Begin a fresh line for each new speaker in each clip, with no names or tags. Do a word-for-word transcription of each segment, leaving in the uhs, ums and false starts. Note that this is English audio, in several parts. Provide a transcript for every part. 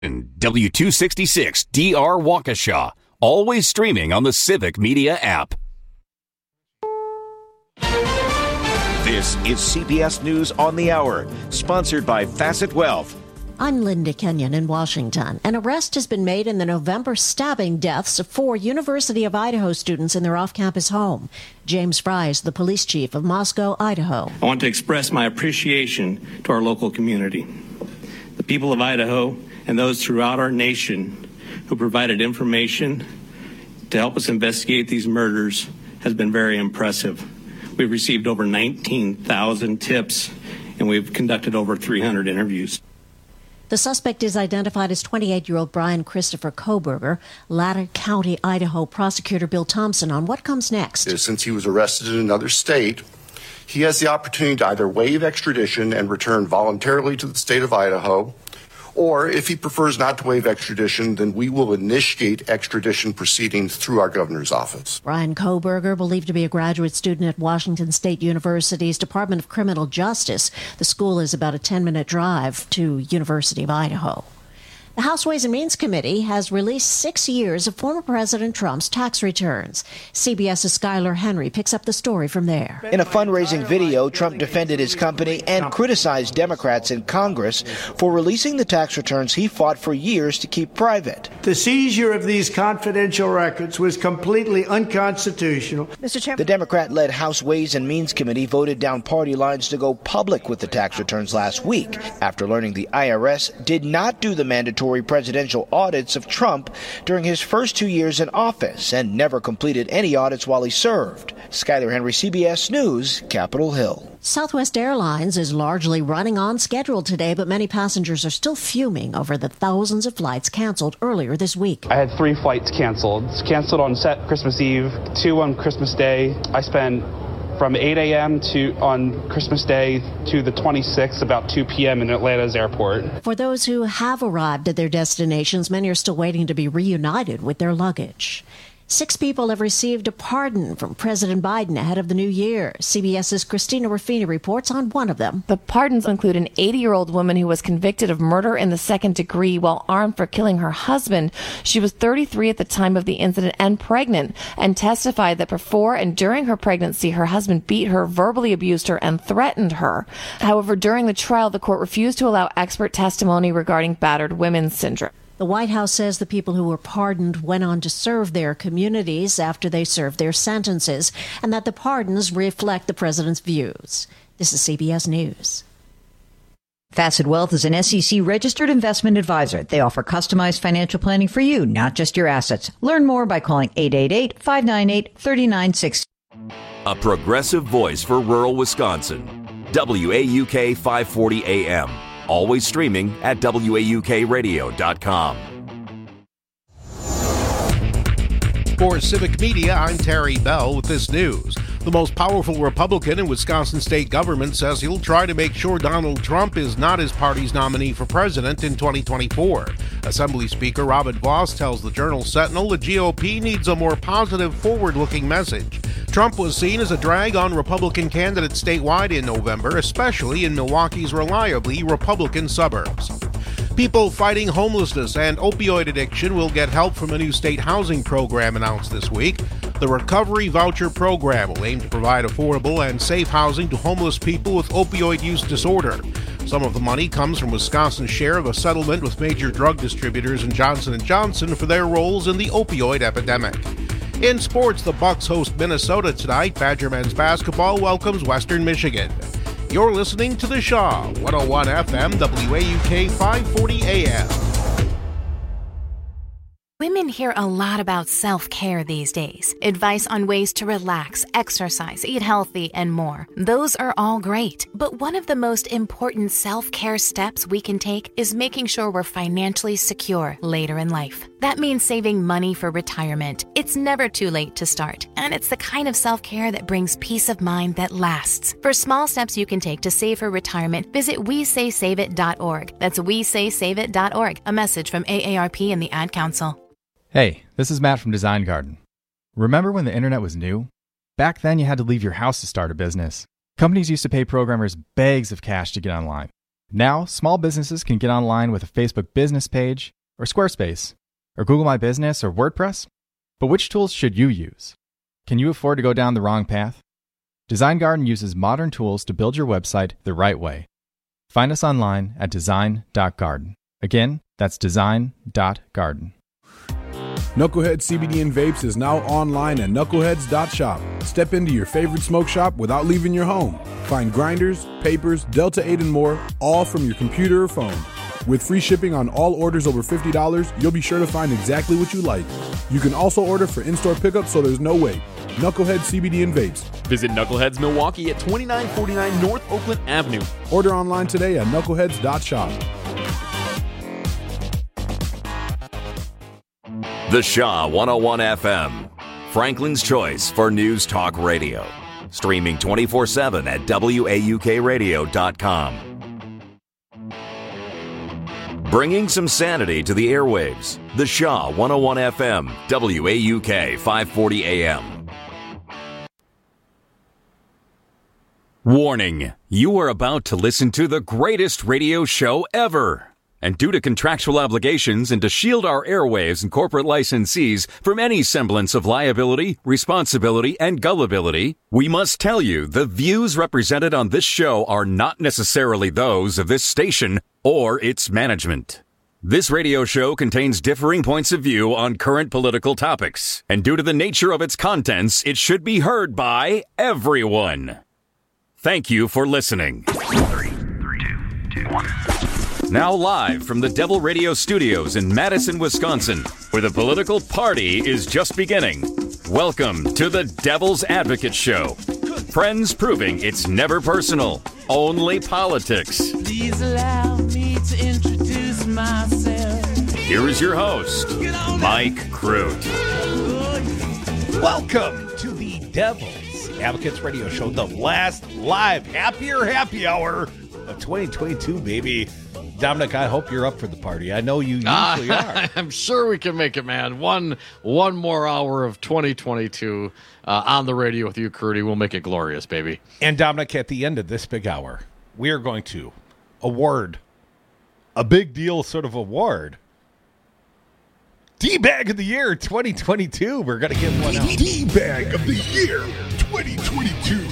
W two sixty-six D R Waukesha, always streaming on the Civic Media app.
This is C B S News on the Hour, sponsored by Facet Wealth.
I'm Linda Kenyon in Washington. An arrest has been made in the November stabbing deaths of four University of Idaho students in their off-campus home. James Fry is the police chief of Moscow, Idaho.
I want to express my appreciation to our local community, the people of Idaho, and those throughout our nation who provided information to help us investigate these murders has been very impressive. We've received over nineteen thousand tips, and we've conducted over three hundred interviews.
The suspect is identified as twenty-eight-year-old Brian Christopher Koberger. Latta County, Idaho prosecutor Bill Thompson on what comes next.
Since he was arrested in another state, he has the opportunity to either waive extradition and return voluntarily to the state of Idaho, or if he prefers not to waive extradition, then we will initiate extradition proceedings through our governor's office.
Brian Koberger, believed to be a graduate student at Washington State University's Department of Criminal Justice. The school is about a ten-minute drive to University of Idaho. The House Ways and Means Committee has released six years of former President Trump's tax returns. CBS's Skylar Henry picks up the story from there.
In a fundraising video, Trump defended his company and criticized Democrats in Congress for releasing the tax returns he fought for years to keep private.
The seizure of these confidential records was completely unconstitutional.
Mister Chairman, the Democrat-led House Ways and Means Committee voted down party lines to go public with the tax returns last week after learning the I R S did not do the mandatory presidential audits of Trump during his first two years in office and never completed any audits while he served. Skylar Henry, C B S News, Capitol Hill.
Southwest Airlines is largely running on schedule today, but many passengers are still fuming over the thousands of flights canceled earlier this week.
I had three flights canceled. Canceled on set Christmas Eve, two on Christmas Day. I spent from eight a.m. to on Christmas Day to the twenty-sixth, about two p.m. in Atlanta's airport.
For those who have arrived at their destinations, many are still waiting to be reunited with their luggage. Six people have received a pardon from President Biden ahead of the new year. CBS's Christina Ruffini reports on one of them.
The pardons include an eighty-year-old woman who was convicted of murder in the second degree while armed for killing her husband. She was thirty-three at the time of the incident and pregnant, and testified that before and during her pregnancy, her husband beat her, verbally abused her, and threatened her. However, during the trial, the court refused to allow expert testimony regarding battered women's syndrome.
The White House says the people who were pardoned went on to serve their communities after they served their sentences, and that the pardons reflect the president's views. This is C B S News.
Facet Wealth is an S E C-registered investment advisor. They offer customized financial planning for you, not just your assets. Learn more by calling eight eight eight, five nine eight, three nine six zero.
A progressive voice for rural Wisconsin. W A U K five forty A M. Always streaming at W A U K radio dot com.
For Civic Media, I'm Terry Bell with this news. The most powerful Republican in Wisconsin state government says he'll try to make sure Donald Trump is not his party's nominee for president in twenty twenty-four. Assembly Speaker Robin Vos tells the Journal Sentinel the G O P needs a more positive, forward-looking message. Trump was seen as a drag on Republican candidates statewide in November, especially in Milwaukee's reliably Republican suburbs. People fighting homelessness and opioid addiction will get help from a new state housing program announced this week. The Recovery Voucher Program will aim to provide affordable and safe housing to homeless people with opioid use disorder. Some of the money comes from Wisconsin's share of a settlement with major drug distributors and Johnson and Johnson for their roles in the opioid epidemic. In sports, the Bucks host Minnesota tonight. Badger men's basketball welcomes Western Michigan. You're listening to The Shaw, one oh one F M, W A U K five forty A M.
Women hear a lot about self-care these days. Advice on ways to relax, exercise, eat healthy, and more. Those are all great. But one of the most important self-care steps we can take is making sure we're financially secure later in life. That means saving money for retirement. It's never too late to start. And it's the kind of self-care that brings peace of mind that lasts. For small steps you can take to save for retirement, visit we say save it dot org. That's we say save it dot org. A message from A A R P and the Ad Council.
Hey, this is Matt from Design Garden. Remember when the internet was new? Back then you had to leave your house to start a business. Companies used to pay programmers bags of cash to get online. Now, small businesses can get online with a Facebook business page, or Squarespace, or Google My Business, or WordPress. But which tools should you use? Can you afford to go down the wrong path? Design Garden uses modern tools to build your website the right way. Find us online at design dot garden. Again, that's design dot garden.
Knucklehead C B D and Vapes is now online at knuckleheads dot shop. Step into your favorite smoke shop without leaving your home. Find grinders, papers, Delta eight, and more, all from your computer or phone. With free shipping on all orders over fifty dollars, you'll be sure to find exactly what you like. You can also order for in-store pickup, so there's no wait. Knucklehead C B D and Vapes.
Visit Knuckleheads Milwaukee at twenty-nine forty-nine North Oakland Avenue.
Order online today at knuckleheads dot shop.
The Shaw one oh one F M, Franklin's choice for news talk radio. Streaming twenty-four seven at W A U K radio dot com. Bringing some sanity to the airwaves. The Shaw one oh one F M, W A U K five forty A M. Warning, you are about to listen to the greatest radio show ever. And due to contractual obligations and to shield our airwaves and corporate licensees from any semblance of liability, responsibility, and gullibility, we must tell you the views represented on this show are not necessarily those of this station or its management. This radio show contains differing points of view on current political topics, and due to the nature of its contents, it should be heard by everyone. Thank you for listening. Three, three, two, two, one. Now live from the Devil Radio Studios in Madison, Wisconsin, where the political party is just beginning. Welcome to the Devil's Advocate Show. Friends proving it's never personal, only politics.
Please allow me to introduce myself.
Here is your host, Mike Crute.
Welcome to the Devil's Advocates Radio Show, the last live happier happy hour of twenty twenty-two, baby. Dominic, I hope you're up for the party. I know you usually uh, are.
I'm sure we can make it, man. One one more hour of twenty twenty-two uh, on the radio with you, Crudy. We'll make it glorious, baby.
And Dominic, at the end of this big hour, we are going to award a big deal sort of award. D-Bag of the Year twenty twenty-two. We're going to give one out.
D-Bag of the Year twenty twenty-two.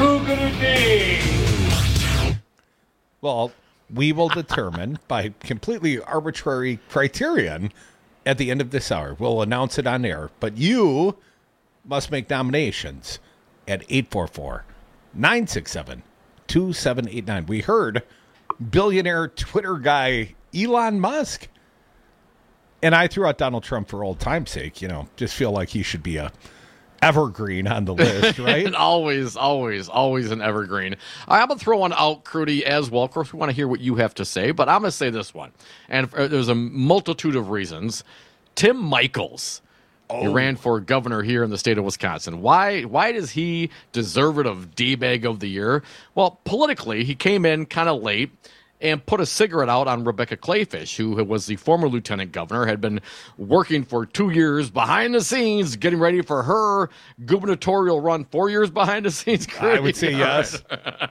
Well, we will determine by completely arbitrary criterion at the end of this hour. We'll announce it on air, but you must make nominations at eight four four, nine six seven, two seven eight nine. We heard billionaire Twitter guy Elon Musk, and I threw out Donald Trump for old time's sake. You know, just feel like he should be a evergreen on the list, right?
And always, always, always an evergreen. All right, I'm going to throw one out, Crudy, as well. Of course, we want to hear what you have to say, but I'm going to say this one. And there's a multitude of reasons. Tim Michels, oh. he ran for governor here in the state of Wisconsin. Why Why does he deserve it of D-Bag of the Year? Well, politically, he came in kind of late and put a cigarette out on Rebecca Clayfish, who was the former lieutenant governor, had been working for two years behind the scenes, getting ready for her gubernatorial run, four years behind the scenes. Crazy.
I would say yes.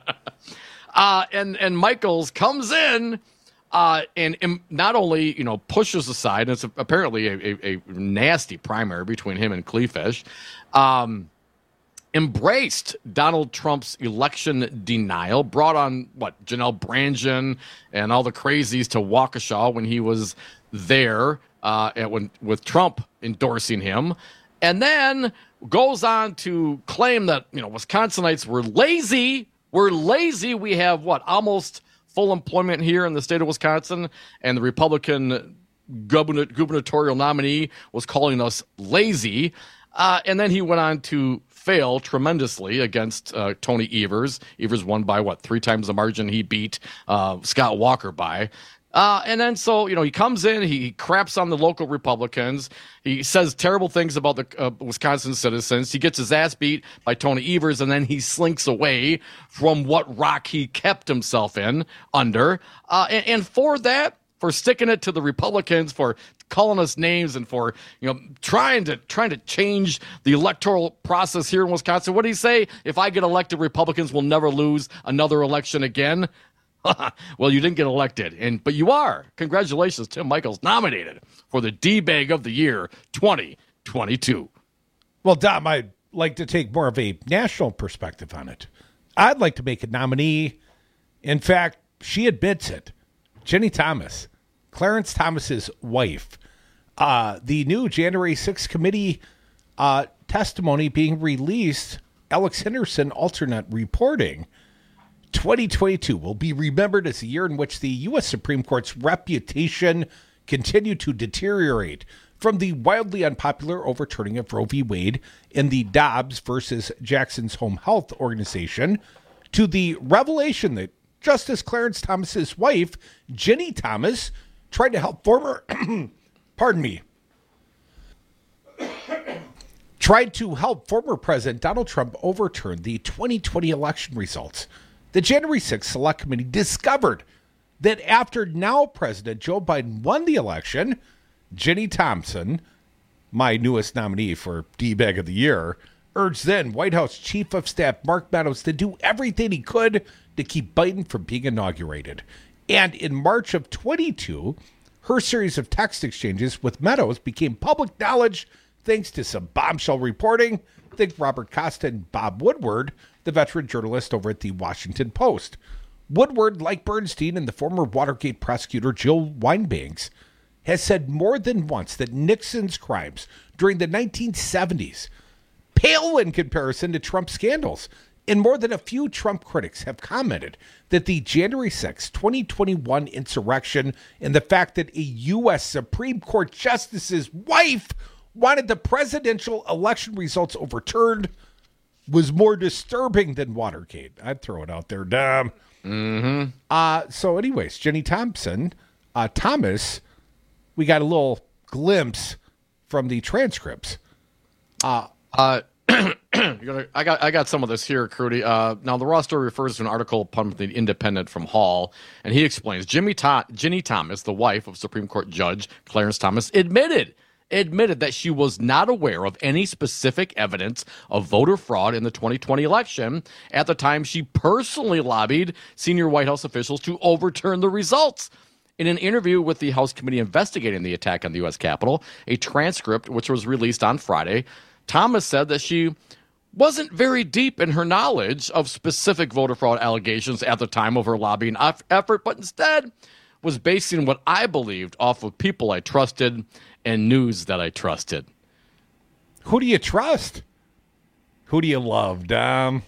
uh, and, and Michels comes in uh, and, and not only, you know, pushes aside, and it's apparently a, a, a nasty primary between him and Clayfish, um, embraced Donald Trump's election denial, brought on, what, Janelle Brandon and all the crazies to Waukesha when he was there uh, at, when, with Trump endorsing him, and then goes on to claim that, you know, Wisconsinites were lazy. We're lazy. We have, what, almost full employment here in the state of Wisconsin, and the Republican governor, gubernatorial nominee was calling us lazy. Uh, and then he went on to fail tremendously against uh, Tony Evers. Evers won by, what, three times the margin he beat uh, Scott Walker by. Uh, and then so, you know, he comes in, he craps on the local Republicans. He says terrible things about the uh, Wisconsin citizens. He gets his ass beat by Tony Evers, and then he slinks away from what rock he kept himself in under. Uh, and, and for that, for sticking it to the Republicans, for calling us names, and for, you know, trying to trying to change the electoral process here in Wisconsin. What did he say? If I get elected, Republicans will never lose another election again. Well, you didn't get elected, and but you are. Congratulations, Tim Michels, nominated for the D-Bag of the Year twenty twenty-two.
Well, Dom, I'd like to take more of a national perspective on it. I'd like to make a nominee. In fact, she admits it. Ginny Thomas, Clarence Thomas's wife. Uh, the new January sixth committee uh, testimony being released, Alex Henderson alternate reporting. twenty twenty-two will be remembered as the year in which the U S Supreme Court's reputation continued to deteriorate, from the wildly unpopular overturning of Roe v. Wade in the Dobbs versus Jackson's Home Health Organization to the revelation that Justice Clarence Thomas's wife, Ginny Thomas, tried to help former, pardon me, tried to help former President Donald Trump overturn the twenty twenty election results. The January sixth Select Committee discovered that after now President Joe Biden won the election, Ginny Thompson, my newest nominee for D-Bag of the Year, urged then White House Chief of Staff Mark Meadows to do everything he could to keep Biden from being inaugurated. And in March of twenty-two, her series of text exchanges with Meadows became public knowledge thanks to some bombshell reporting. Think Robert Costa and Bob Woodward, the veteran journalist over at the Washington Post. Woodward, like Bernstein and the former Watergate prosecutor Jill Wine-Banks, has said more than once that Nixon's crimes during the nineteen seventies pale in comparison to Trump's scandals. And more than a few Trump critics have commented that the January sixth, twenty twenty-one insurrection and the fact that a U S Supreme Court justice's wife wanted the presidential election results overturned was more disturbing than Watergate. I'd throw it out there, Dom.
Mm-hmm.
Uh, so anyways, Ginny Thompson, uh, Thomas, we got a little glimpse from the transcripts.
Uh, uh, I got I got some of this here, Crudy. Uh, now, the Raw story refers to an article published in the Independent from Hall, and he explains Jimmy Tho- Ginny Thomas, the wife of Supreme Court Judge Clarence Thomas, admitted admitted that she was not aware of any specific evidence of voter fraud in the twenty twenty election at the time she personally lobbied senior White House officials to overturn the results. In an interview with the House committee investigating the attack on the U S Capitol, a transcript which was released on Friday, Thomas said that she wasn't very deep in her knowledge of specific voter fraud allegations at the time of her lobbying effort, but instead was basing what I believed off of people I trusted and news that I trusted.
Who do you trust? Who do you love, Dom?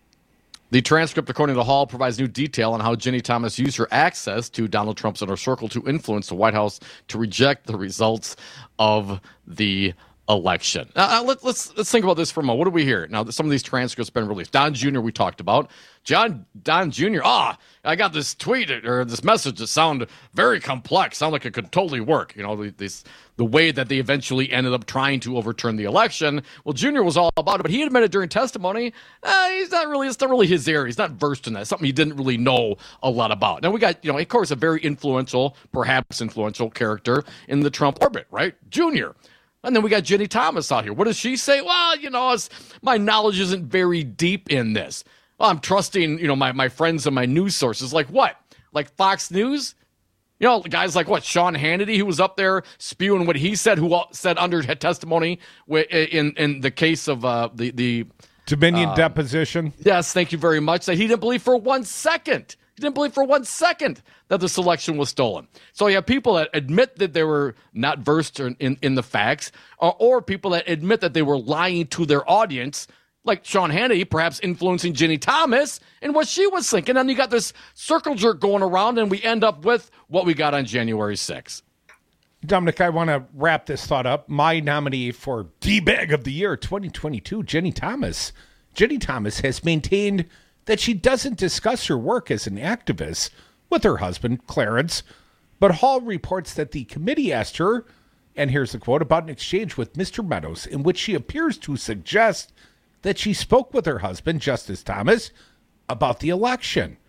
The transcript, according to Hall, provides new detail on how Ginny Thomas used her access to Donald Trump's inner circle to influence the White House to reject the results of the election. Now, let, let's let's think about this for a moment. What do we hear? Now, some of these transcripts have been released. Don Junior we talked about. John Don Junior Ah, I got this tweet or this message that sounded very complex. Sound like it could totally work. You know, this the way that they eventually ended up trying to overturn the election. Well, Junior was all about it, but he admitted during testimony, uh, he's not really. It's not really his area. He's not versed in that. Something he didn't really know a lot about. Now we got, you know, of course, a very influential, perhaps influential character in the Trump orbit, right? Junior. And then we got Ginny Thomas out here. What does she say? Well, you know, it's, my knowledge isn't very deep in this. Well, I'm trusting, you know, my, my friends and my news sources. Like what? Like Fox News? You know, guys like what? Sean Hannity, who was up there spewing what he said, who said under testimony in in the case of uh, the the
Dominion
uh,
deposition.
Yes, thank you very much. That he didn't believe for one second. He didn't believe for one second that the selection was stolen. So you have people that admit that they were not versed in, in, in the facts, or, or people that admit that they were lying to their audience, like Sean Hannity, perhaps influencing Ginny Thomas and what she was thinking. And you got this circle jerk going around, and we end up with what we got on January sixth.
Dominic, I want to wrap this thought up. My nominee for D-Bag of the Year twenty twenty-two, Ginny Thomas. Ginny Thomas has maintained that she doesn't discuss her work as an activist with her husband, Clarence. But Hall reports that the committee asked her, and here's the quote, about an exchange with Mister Meadows in which she appears to suggest that she spoke with her husband, Justice Thomas, about the election.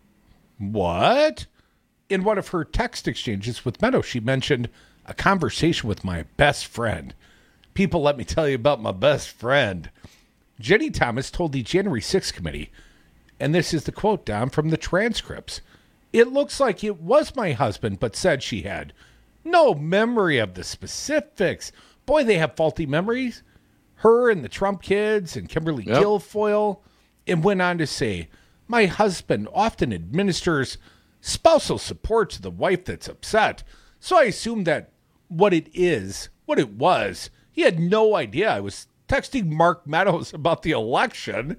What? In one of her text exchanges with Meadows, she mentioned a conversation with my best friend. People, let me tell you about my best friend. Ginny Thomas told the January sixth committee, and this is the quote, Dom, from the transcripts, It looks like it was my husband, but said she had no memory of the specifics. Boy, they have faulty memories. Her and the Trump kids and Kimberly yep. Guilfoyle. And went on to say, my husband often administers spousal support to the wife that's upset. So I assume that what it is, what it was, he had no idea. I was texting Mark Meadows about the election.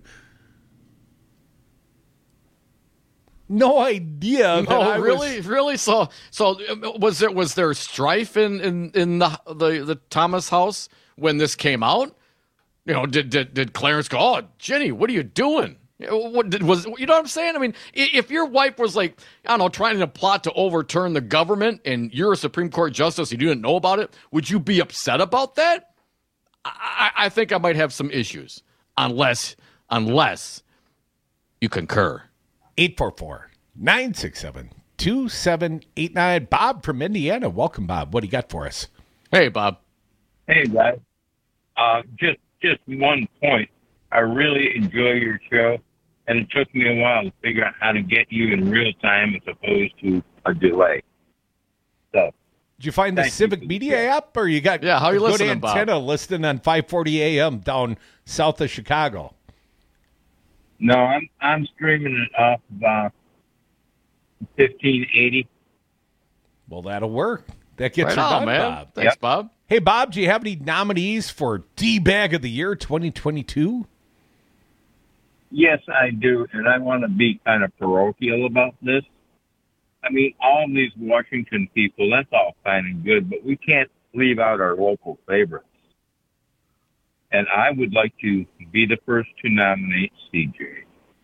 No idea.
No, I really, was... really. So, so was there was there strife in in, in the, the the Thomas house when this came out? You know, did did did Clarence go, "Oh, Jenny, what are you doing?" What did, was you know what I'm saying? I mean, if your wife was like, I don't know, trying to plot to overturn the government, and you're a Supreme Court justice, and you didn't know about it, would you be upset about that? I, I think I might have some issues, unless unless you concur.
eight four four, nine six seven, two seven eight nine. Bob from Indiana. Welcome, Bob. What do you got for us?
Hey, Bob.
Hey, guys. Uh, just just one point. I really enjoy your show, and it took me a while to figure out how to get you in real time as opposed to a delay. So,
did you find the Civic you Media show. app, or you got
yeah? How are you
good
listening,
antenna
Bob?
listening on five forty A M down south of Chicago?
No, I'm I'm streaming it off of uh, fifteen eighty.
Well, that'll work. That gets
right
you
on,
done,
man.
Bob.
Thanks,
yep.
Bob.
Hey, Bob, do you have any nominees for D-Bag of the Year twenty twenty-two?
Yes, I do, and I want to be kind of parochial about this. I mean, all these Washington people, that's all fine and good, but we can't leave out our local favorites. And I would like to be the first to nominate C J.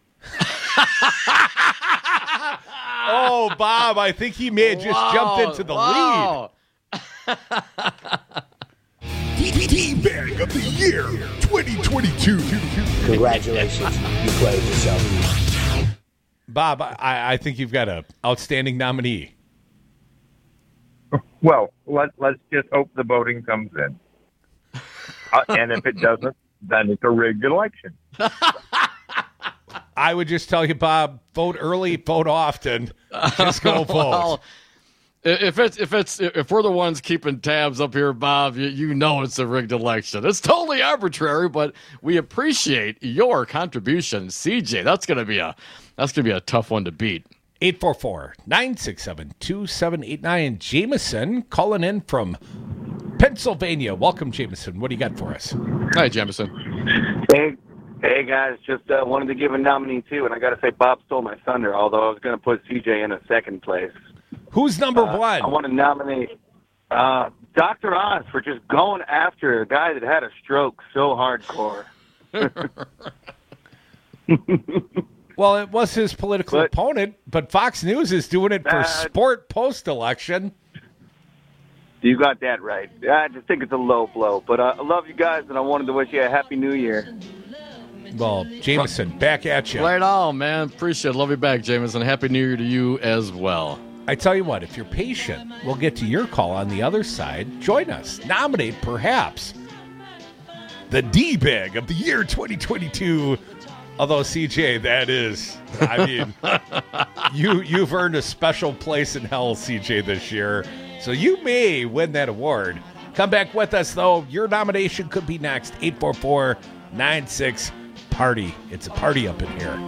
Oh, Bob, I think he may have just
wow,
jumped into the
wow.
lead. D-Bag of the Year twenty twenty-two.
Congratulations. You played yourself.
Bob, I, I think you've got an outstanding nominee.
Well, let, let's just hope the voting comes in. Uh, and if it doesn't, then it's a rigged election.
I would just tell you, Bob, vote early, vote often. Just go vote.
Well, if it's if it's if we're the ones keeping tabs up here, Bob, you, you know it's a rigged election. It's totally arbitrary, but we appreciate your contribution, C J. That's gonna be a that's gonna be a tough one to beat.
eight four four, nine six seven, two seven eight nine. Jameson calling in from Pennsylvania. Welcome, Jameson. What do you got for us?
Hi, Jameson.
Hey, hey guys. Just uh, wanted to give a nominee too, and I got to say Bob stole my thunder. Although I was going to put C J in a second place.
Who's number
uh,
one?
I want to nominate uh, Doctor Oz for just going after a guy that had a stroke so hardcore.
Well, it was his political
but,
opponent, but Fox News is doing it for
uh,
sport post-election.
You got that right. I just think it's a low blow. But uh, I love you guys, and I wanted to wish you a Happy New Year.
Well, Jameson, back at you.
Right on, man. Appreciate it. Love you back, Jameson. Happy New Year to you as well.
I tell you what, if you're patient, we'll get to your call on the other side. Join us. Nominate, perhaps, the D-Bag of the Year twenty twenty-two. Although, C J, that is, I mean, you, you've earned a special place in hell, C J, this year. So you may win that award. Come back with us, though. Your nomination could be next. eight four four, nine six, party. It's a party up in here.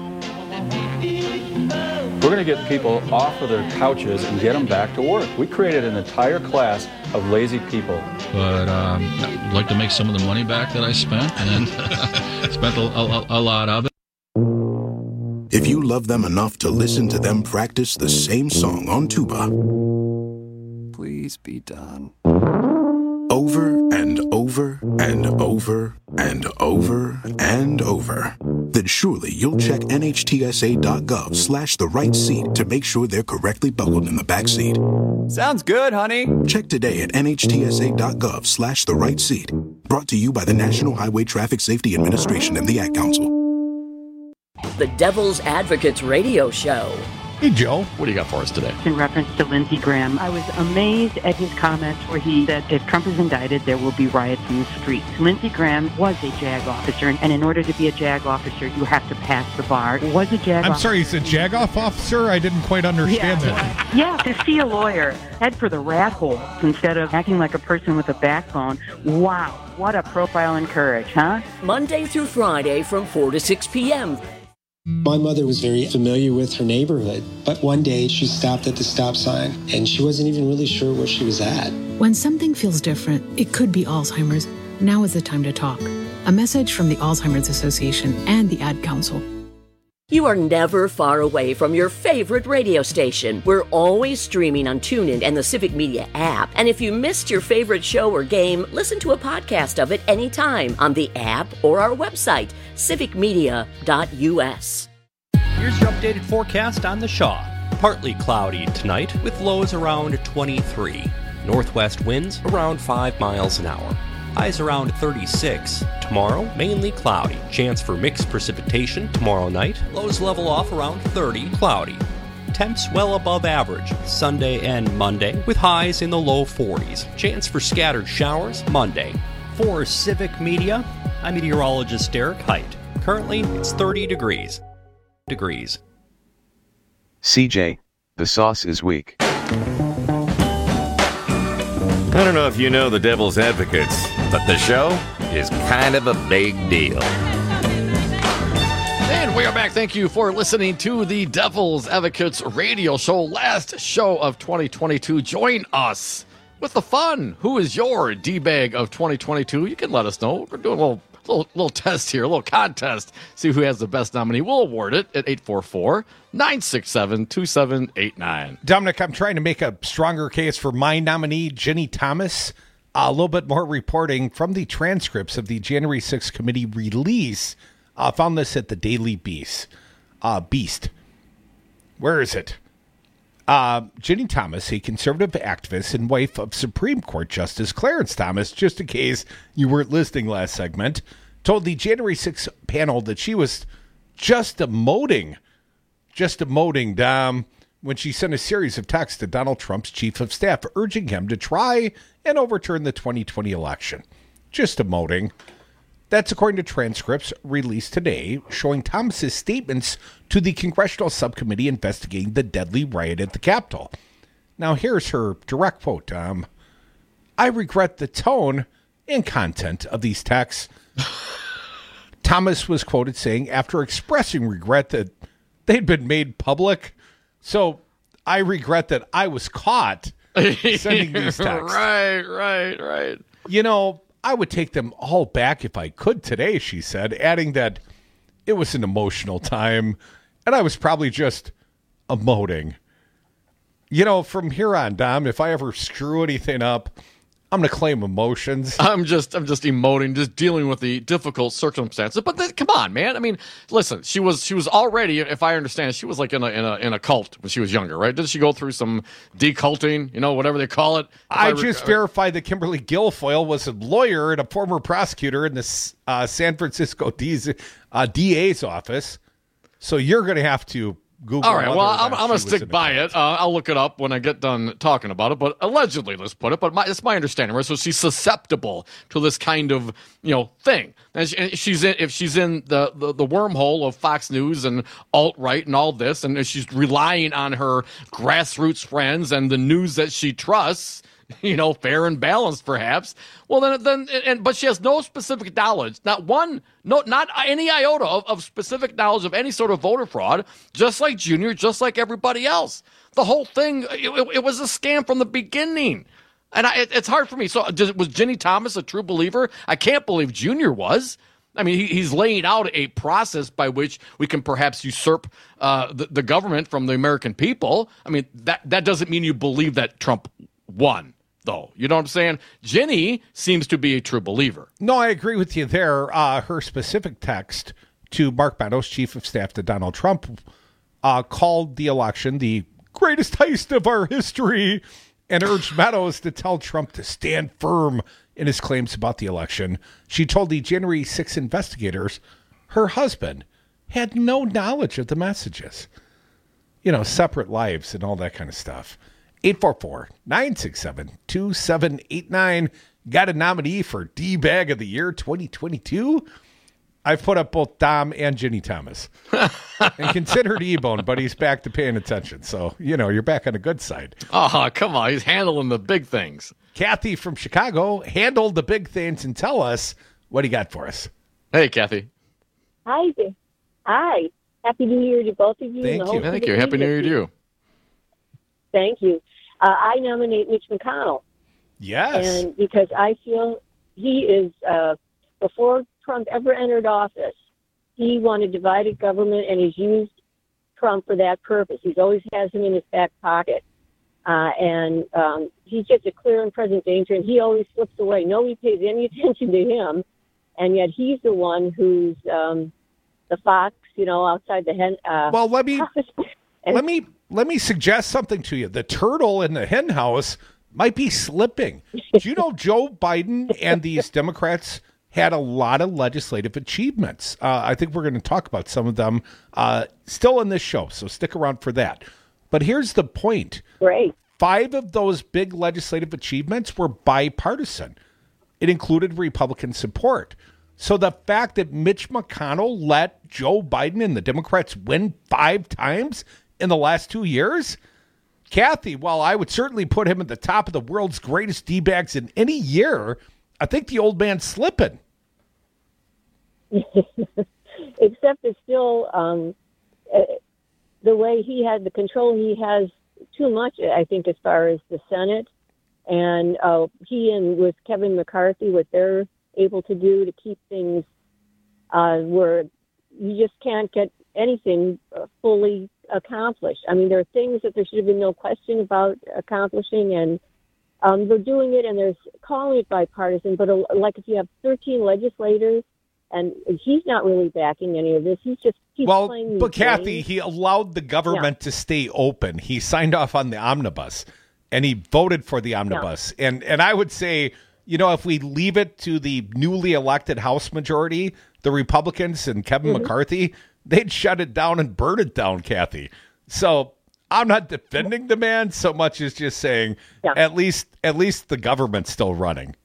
We're going to get people off of their couches and get them back to work. We created an entire class of lazy people.
But um, I'd like to make some of the money back that I spent, and spent a, a, a lot of it.
If you love them enough to listen to them practice the same song on tuba,
please be done.
Over and over and over and over and over, then surely you'll check nhtsa.gov slash the right seat to make sure they're correctly buckled in the back seat.
Sounds good, honey.
Check today at nhtsa.gov slash the right seat. Brought to you by the National Highway Traffic Safety Administration and the Ad Council.
The Devil's Advocates Radio Show.
Hey, Joe.
What do you got for us today?
In reference to Lindsey Graham, I was amazed at his comments where he said if Trump is indicted, there will be riots in the streets. Lindsey Graham was a JAG officer, and in order to be a JAG officer, you have to pass the bar. Was a JAG
I'm
officer.
sorry, he's a JAG-off officer? I didn't quite understand
yeah.
that.
Yeah, to see a lawyer head for the rat hole instead of acting like a person with a backbone. Wow, what a profile in courage, huh?
Monday through Friday from four to six p.m.
My mother was very familiar with her neighborhood, but one day she stopped at the stop sign and she wasn't even really sure where she was at.
When something feels different, it could be Alzheimer's. Now is the time to talk. A message from the Alzheimer's Association and the Ad Council.
You are never far away from your favorite radio station. We're always streaming on TuneIn and the Civic Media app. And if you missed your favorite show or game, listen to a podcast of it anytime on the app or our website, civic media dot u s.
Here's your updated forecast on the Shaw. Partly cloudy tonight with lows around twenty-three. Northwest winds around five miles an hour. Highs around thirty-six. Tomorrow, mainly cloudy. Chance for mixed precipitation tomorrow night. Lows level off around thirty. Cloudy. Temps well above average Sunday and Monday with highs in the low forties. Chance for scattered showers Monday. For Civic Media, I'm meteorologist Derek Height. Currently, it's thirty degrees. Degrees.
C J, the sauce is weak.
I don't know if you know the Devil's Advocates, but the show is kind of a big deal.
And we are back. Thank you for listening to the Devil's Advocates radio show, last show of twenty twenty-two. Join us with the fun. Who is your D-bag of twenty twenty-two? You can let us know. We're doing a little, little, little test here, a little contest. See who has the best nominee. We'll award it at eight four four, nine six seven, two seven eight nine.
Dominic, I'm trying to make a stronger case for my nominee, Ginny Thomas. A little bit more reporting from the transcripts of the January sixth committee release. I uh, found this at the Daily Beast. Uh, Beast. Where is it? Uh, Ginny Thomas, a conservative activist and wife of Supreme Court Justice Clarence Thomas, just in case you weren't listening last segment, told the January sixth panel that she was just emoting, just emoting, Dom, when she sent a series of texts to Donald Trump's chief of staff urging him to try and overturn the twenty twenty election. Just emoting. That's according to transcripts released today, showing Thomas's statements to the congressional subcommittee investigating the deadly riot at the Capitol. Now, here's her direct quote, Tom. I regret the tone and content of these texts. Thomas was quoted saying, after expressing regret that they'd been made public, so I regret that I was caught sending these texts.
Right, right, right.
You know, I would take them all back if I could today, she said, adding that it was an emotional time, and I was probably just emoting. You know, from here on, Dom, if I ever screw anything up, I'm going to claim emotions.
I'm just I'm just emoting, just dealing with the difficult circumstances. But then, come on, man. I mean, listen, she was she was already, if I understand, she was like in a in a in a cult when she was younger, right? Did she go through some deculting, you know, whatever they call it?
I, I
rec-
just verified that Kimberly Guilfoyle was a lawyer and a former prosecutor in the uh, San Francisco D's, uh, D A's office. So you're going to have to Google.
All right, well, I'm, I'm going to stick by it. Uh, I'll look it up when I get done talking about it. But allegedly, let's put it. But my, it's my understanding, right? So she's susceptible to this kind of, you know, thing. And, she, and she's in, if she's in the, the, the wormhole of Fox News and alt-right and all this, and she's relying on her grassroots friends and the news that she trusts, you know, fair and balanced, perhaps. Well, then, then, and but she has no specific knowledge, not one, no, not any iota of, of specific knowledge of any sort of voter fraud. Just like Junior, just like everybody else. The whole thing, it, it, it was a scam from the beginning, and I, it, it's hard for me. So, did, was Ginny Thomas a true believer? I can't believe Junior was. I mean, he, he's laying out a process by which we can perhaps usurp uh, the, the government from the American people. I mean, that that doesn't mean you believe that Trump won, though. You know what I'm saying? Ginny seems to be a true believer.
No, I agree with you there. Uh, her specific text to Mark Meadows, chief of staff to Donald Trump, uh, called the election the greatest heist of our history and urged Meadows to tell Trump to stand firm in his claims about the election. She told the January sixth investigators her husband had no knowledge of the messages. you know, separate lives and all that kind of stuff. eight four four, nine six seven, two seven eight nine. Got a nominee for D-Bag of the Year twenty twenty-two? I've put up both Dom and Ginny Thomas. And considered E-Bone, but he's back to paying attention. So, you know, you're back on the good side.
Oh, come on. He's handling the big things.
Kathy from Chicago, handle the big things and tell us what he got for us.
Hey, Kathy.
Hi. Hi. Happy New Year to both of you.
Thank you.
Thank you. Happy New Year to you.
Thank you. Uh, I nominate Mitch McConnell.
Yes.
And because I feel he is, uh, before Trump ever entered office, he wanted divided government, and he's used Trump for that purpose. He's always has him in his back pocket. Uh, and um, he's just a clear and present danger, and he always slips away. Nobody pays any attention to him, and yet he's the one who's um, the fox, you know, outside the hen. Uh,
well, let me
and,
let me let me suggest something to you. The turtle in the hen house might be slipping. Do you know Joe Biden and these Democrats had a lot of legislative achievements? Uh, I think we're going to talk about some of them uh, still in this show, so stick around for that. But here's the point.
Great.
Five of those big legislative achievements were bipartisan. It included Republican support. So the fact that Mitch McConnell let Joe Biden and the Democrats win five times in the last two years, Kathy, while I would certainly put him at the top of the world's greatest D-bags in any year, I think the old man's slipping.
Except it's still um, uh, the way he had the control he has too much, I think, as far as the Senate. And uh, he and with Kevin McCarthy, what they're able to do to keep things uh, where you just can't get anything uh, fully accomplished. I mean, there are things that there should have been no question about accomplishing, and um, they're doing it, and they're calling it bipartisan. But uh, like if you have thirteen legislators, and he's not really backing any of this, he's just he's
well,
playing.
But Kathy,
games.
he allowed the government yeah. to stay open. He signed off on the omnibus, and he voted for the omnibus. Yeah. And and I would say, you know, if we leave it to the newly elected House majority, the Republicans and Kevin mm-hmm. McCarthy, they'd shut it down and burn it down, Kathy. So I'm not defending the man so much as just saying yeah. at least at least the government's still running.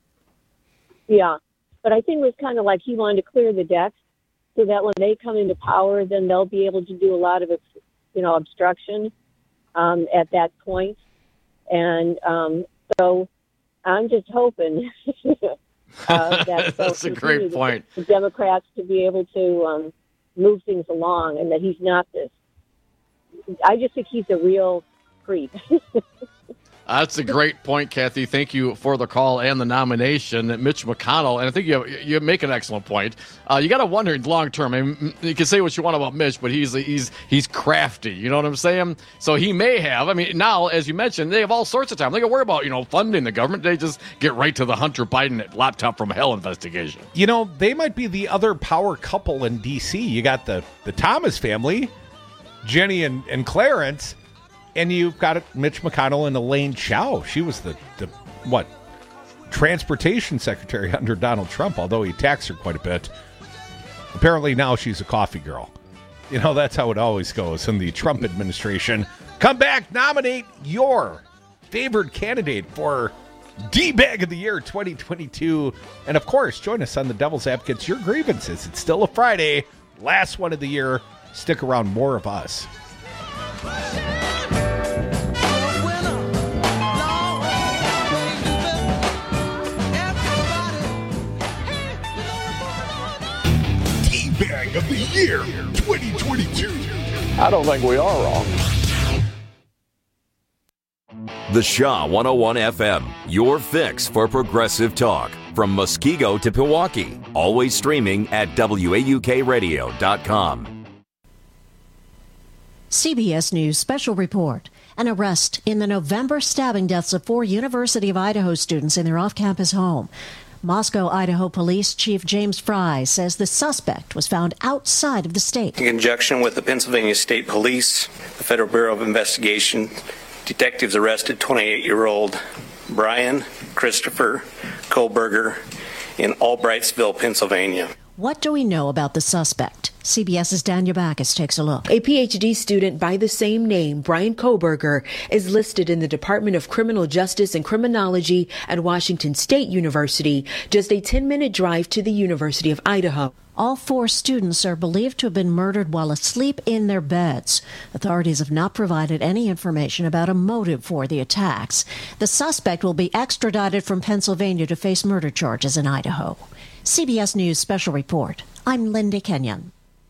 Yeah. But I think it was kind of like he wanted to clear the decks so that when they come into power, then they'll be able to do a lot of, you know, obstruction um, at that point. And um, so I'm just hoping uh, that
that's a great point.
The Democrats to be able to um, move things along, and that he's not this. I just think he's a real creep.
That's a great point, Kathy. Thank you for the call and the nomination, Mitch McConnell. And I think you you make an excellent point. Uh, you got to wonder long term. I mean, you can say what you want about Mitch, but he's he's he's crafty. You know what I'm saying? So he may have. I mean, now as you mentioned, they have all sorts of time. They can worry about you know funding the government. They just get right to the Hunter Biden laptop from hell investigation.
You know, they might be the other power couple in D C. You got the the Thomas family, Jenny and, and Clarence. And you've got Mitch McConnell and Elaine Chao. She was the, the, what, transportation secretary under Donald Trump, although he taxed her quite a bit. Apparently now she's a coffee girl. You know, that's how it always goes in the Trump administration. Come back, nominate your favorite candidate for D-Bag of the Year twenty twenty-two. And, of course, join us on the Devil's Advocates, Your Grievances. It's still a Friday, last one of the year. Stick around, more of us.
Bag of the Year twenty twenty-two.
I don't think we are wrong.
The Shaw one oh one F M, your fix for progressive talk. From Muskego to Pewaukee. Always streaming at W A U K radio dot com.
C B S News Special Report. An arrest in the November stabbing deaths of four University of Idaho students in their off-campus home. Moscow, Idaho Police Chief James Fry says the suspect was found outside of the state.
In conjunction with the Pennsylvania State Police, the Federal Bureau of Investigation, detectives arrested twenty-eight-year-old Brian Christopher Kohlberger in Albrightsville, Pennsylvania.
What do we know about the suspect? CBS's Danya Backus takes a look.
A P H D student by the same name, Brian Koberger, is listed in the Department of Criminal Justice and Criminology at Washington State University, just a ten-minute drive to the University of Idaho.
All four students are believed to have been murdered while asleep in their beds. Authorities have not provided any information about a motive for the attacks. The suspect will be extradited from Pennsylvania to face murder charges in Idaho. C B S News Special Report. I'm Linda Kenyon.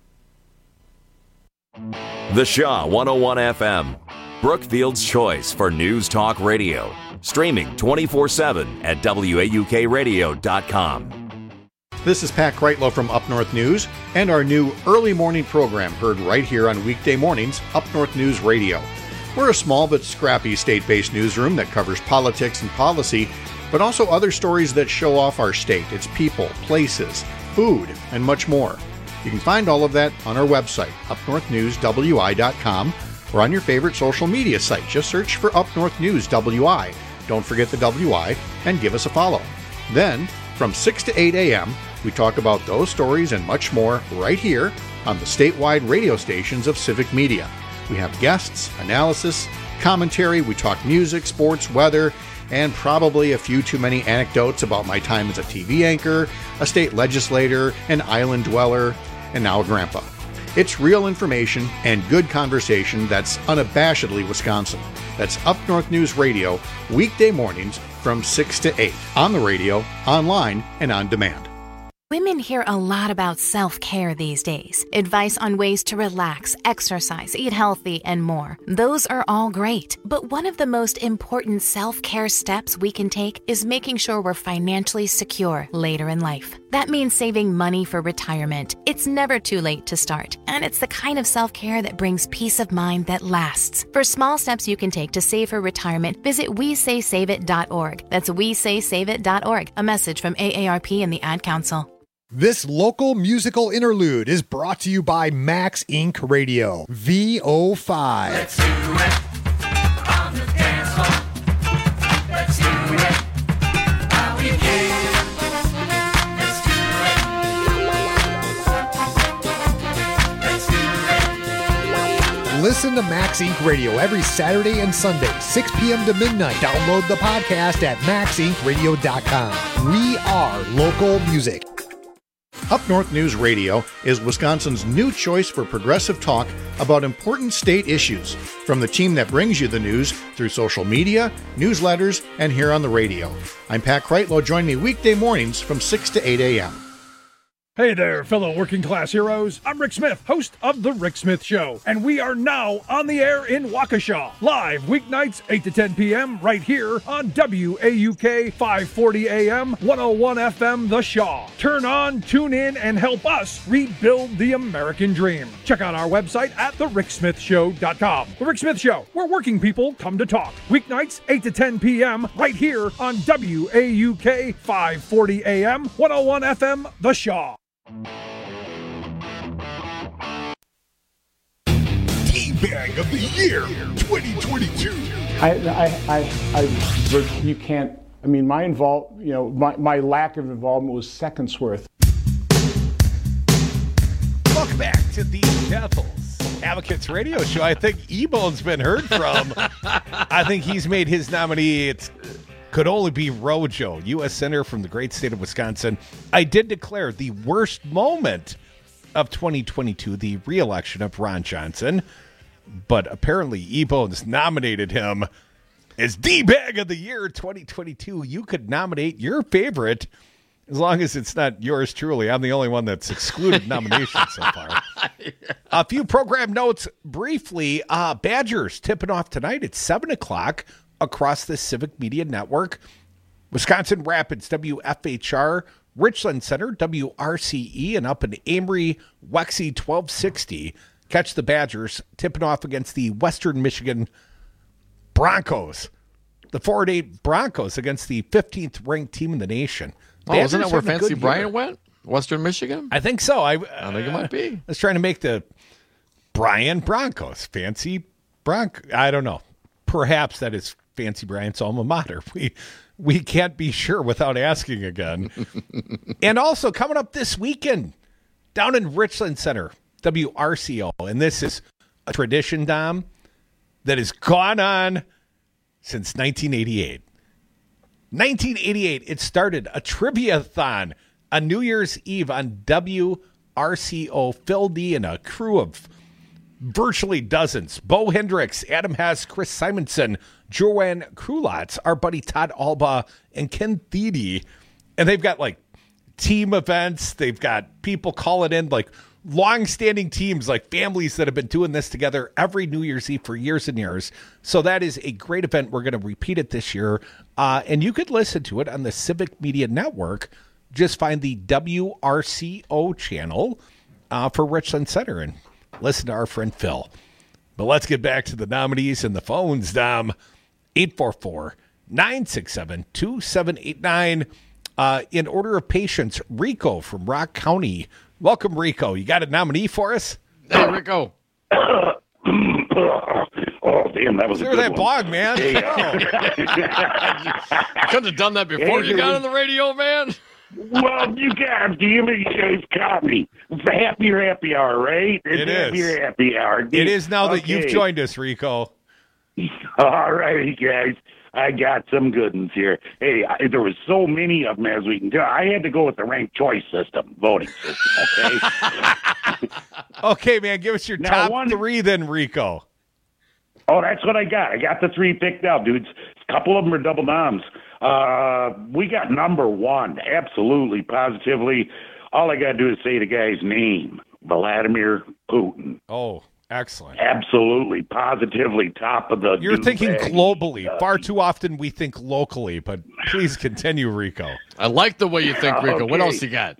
The Shaw one oh one F M, Brookfield's choice for news talk radio. Streaming twenty-four seven at W A U K radio dot com.
This is Pat Kreitlow from Up North News and our new early morning program heard right here on weekday mornings, Up North News Radio. We're a small but scrappy state-based newsroom that covers politics and policy, but also other stories that show off our state, its people, places, food, and much more. You can find all of that on our website, up north news w i dot com, or on your favorite social media site. Just search for Up North News W I. Don't forget the W I, and give us a follow. Then, from six to eight a.m., we talk about those stories and much more right here on the statewide radio stations of Civic Media. We have guests, analysis, commentary, we talk music, sports, weather, and probably a few too many anecdotes about my time as a T V anchor, a state legislator, an island dweller, and now a grandpa. It's real information and good conversation that's unabashedly Wisconsin. That's Up North News Radio, weekday mornings from six to eight, on the radio, online, and on demand.
Women hear a lot about self-care these days. Advice on ways to relax, exercise, eat healthy, and more. Those are all great. But one of the most important self-care steps we can take is making sure we're financially secure later in life. That means saving money for retirement. It's never too late to start. And it's the kind of self-care that brings peace of mind that lasts. For small steps you can take to save for retirement, visit we say save it dot org. That's we say save it dot org. A message from A A R P and the Ad Council.
This local musical interlude is brought to you by Max Incorporated. Radio, V O five. Let's do it on the dance floor. Let's do it how we can. Let's do it. Let's do it. Listen to Max Incorporated. Radio every Saturday and Sunday, six p.m. to midnight. Download the podcast at max inc radio dot com. We are local music.
Up North News Radio is Wisconsin's new choice for progressive talk about important state issues, from the team that brings you the news through social media, newsletters, and here on the radio. I'm Pat Kreitlow. Join me weekday mornings from six to eight a.m.
Hey there, fellow working class heroes. I'm Rick Smith, host of The Rick Smith Show, and we are now on the air in Waukesha, live weeknights eight to ten p.m. right here on W A U K five forty A M, one oh one F M The Shaw. Turn on, tune in, and help us rebuild the American dream. Check out our website at the rick smith show dot com. The Rick Smith Show, where working people come to talk. Weeknights eight to ten p.m. right here on W A U K five forty A M, one oh one F M The Shaw. Bag of the Year twenty twenty-two.
I, I, I, I, you can't. I mean, my involve, you know, my, my lack of involvement was seconds worth.
Welcome back to the Devil's Advocates Radio Show. I think E-Bone's been heard from. I think he's made his nominee. It could only be Rojo, U S Senator from the great state of Wisconsin. I did declare the worst moment of twenty twenty-two, the re-election of Ron Johnson. But apparently E-Bones nominated him as D-Bag of the Year twenty twenty-two. You could nominate your favorite as long as it's not yours truly. I'm the only one that's excluded nominations so far. A few program notes briefly. Uh, Badgers tipping off tonight at seven o'clock across the Civic Media Network. Wisconsin Rapids, W F H R, Richland Center, W R C E, and up in Amory, Wexy twelve sixty. Catch the Badgers tipping off against the Western Michigan Broncos. The four and eight Broncos against the fifteenth ranked team in the nation.
Oh, Badgers isn't that where Fancy Bryant went? Western Michigan?
I think so. I,
I think it might be.
I was trying to make the Bryant Broncos. Fancy Bronco. I don't know. Perhaps that is Fancy Bryant's alma mater. We we can't be sure without asking again. And also coming up this weekend, down in Richland Center, W R C O. And this is a tradition, Dom, that has gone on since nineteen eighty-eight. nineteen eighty-eight, it started a trivia-thon on New Year's Eve on W R C O. Phil D and a crew of virtually dozens. Bo Hendricks, Adam Hess, Chris Simonson, Joanne Krulotz, our buddy Todd Alba, and Ken Thede. And they've got like team events. They've got people calling in like long-standing teams, like families that have been doing this together every New Year's Eve for years and years. So that is a great event. We're going to repeat it this year. Uh, and you could listen to it on the Civic Media Network. Just find the W R C O channel uh, for Richland Center and listen to our friend Phil. But let's get back to the nominees and the phones, Dom. eight four four, nine six seven, two seven eight nine. Uh, in order of patience, Rico from Rock County. Welcome, Rico. You got a nominee for us?
Hey, Rico.
Oh, damn, that was
Clear
a good
that
one.
blog, man.
Hey,
I couldn't have done that before
Hey,
you got
dude.
on the radio, man.
Well, you guys, damn it, you guys caught me. It's a happier happy hour, right? It's
It
a
is.
happier happy hour.
It is now that you've
Okay.
joined us, Rico.
All righty, guys. I got some good ones here. Hey, I, there was so many of them, as we can tell. I had to go with the ranked choice system, voting system, okay?
Okay, man, give us your
Now,
top
one-
three then, Rico.
Oh, that's what I got. I got the three picked out, dudes. A couple of them are double noms. Uh, we got number one, absolutely, positively. All I got to do is say the guy's name, Vladimir Putin.
Oh, excellent.
Absolutely, positively, top of the.
You're thinking
douchebag.
globally. Far too often we think locally, but please continue, Rico.
I like the way you think, Rico. What
Okay.
else you got?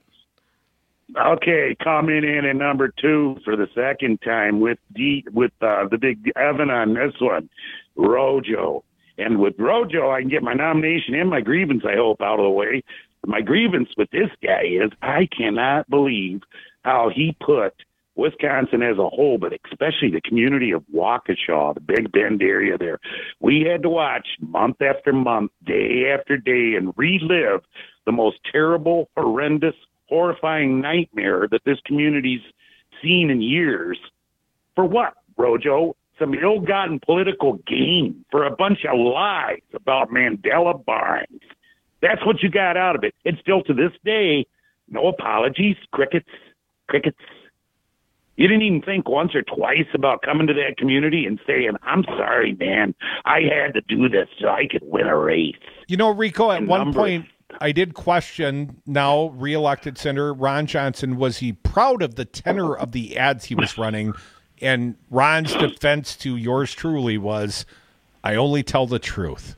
Okay, coming in at number two for the second time with D, with uh, the big Evan on this one, Rojo. And with Rojo, I can get my nomination and my grievance, I hope, out of the way. My grievance with this guy is I cannot believe how he put Wisconsin as a whole, but especially the community of Waukesha, the Big Bend area there. We had to watch month after month, day after day, and relive the most terrible, horrendous, horrifying nightmare that this community's seen in years. For what, Rojo? Some ill-gotten political gain for a bunch of lies about Mandela Barnes. That's what you got out of it. And still to this day, no apologies, crickets, crickets. You didn't even think once or twice about coming to that community and saying, I'm sorry, man, I had to do this so I could win a race.
You know, Rico, at
And
one
number-
point, I did question now reelected Senator Ron Johnson. Was he proud of the tenor of the ads he was running? And Ron's defense to yours truly was, I only tell the truth.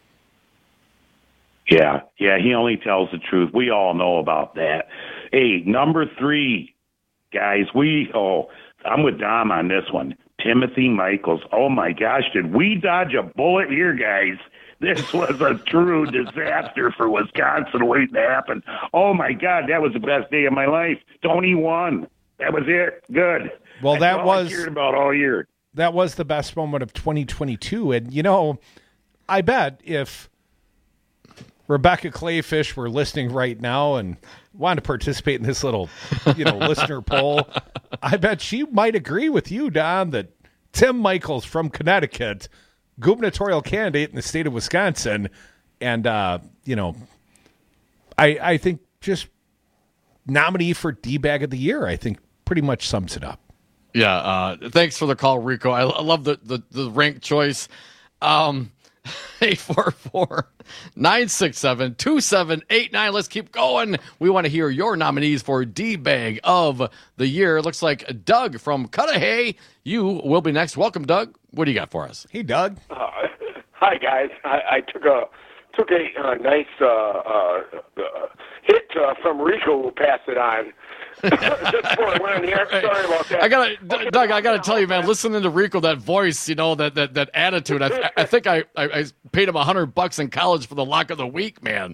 Yeah, yeah, he only tells the truth. We all know about that. Hey, number three, guys, we, oh, I'm with Dom on this one. Timothy Michaels. Oh, my gosh, did we dodge a bullet here, guys? This was a true disaster for Wisconsin waiting to happen. Oh, my God, that was the best day of my life. Tony won. That was it. Good.
Well,
That's
that
all
was
I cared about all year.
That was the best moment of twenty twenty-two. And, you know, I bet if Rebecca Clayfish were listening right now and wanted to participate in this little, you know, listener poll, I bet she might agree with you, Don, that Tim Michaels from Connecticut, gubernatorial candidate in the state of Wisconsin, and, uh, you know, I, I think just nominee for D-Bag of the Year, I think pretty much sums it up.
Yeah, uh, thanks for the call, Rico. I, I love the, the, the ranked choice. Um, eight four four, nine six seven, two seven eight nine. Let's keep going. We want to hear your nominees for D-Bag of the Year. Looks like Doug from Cudahy. You will be next. Welcome, Doug. What do you got for us?
Hey, Doug.
Uh, hi, guys. I, I took a took a uh, nice uh, uh, uh, hit uh, from Rico who passed it on. Just before I went on the air. Sorry about that.
I gotta, D- Doug. I gotta tell you, man. Listening to Rico, that voice, you know, that that, that attitude. I, I think I, I, I paid him a hundred bucks in college for the lock of the week, man.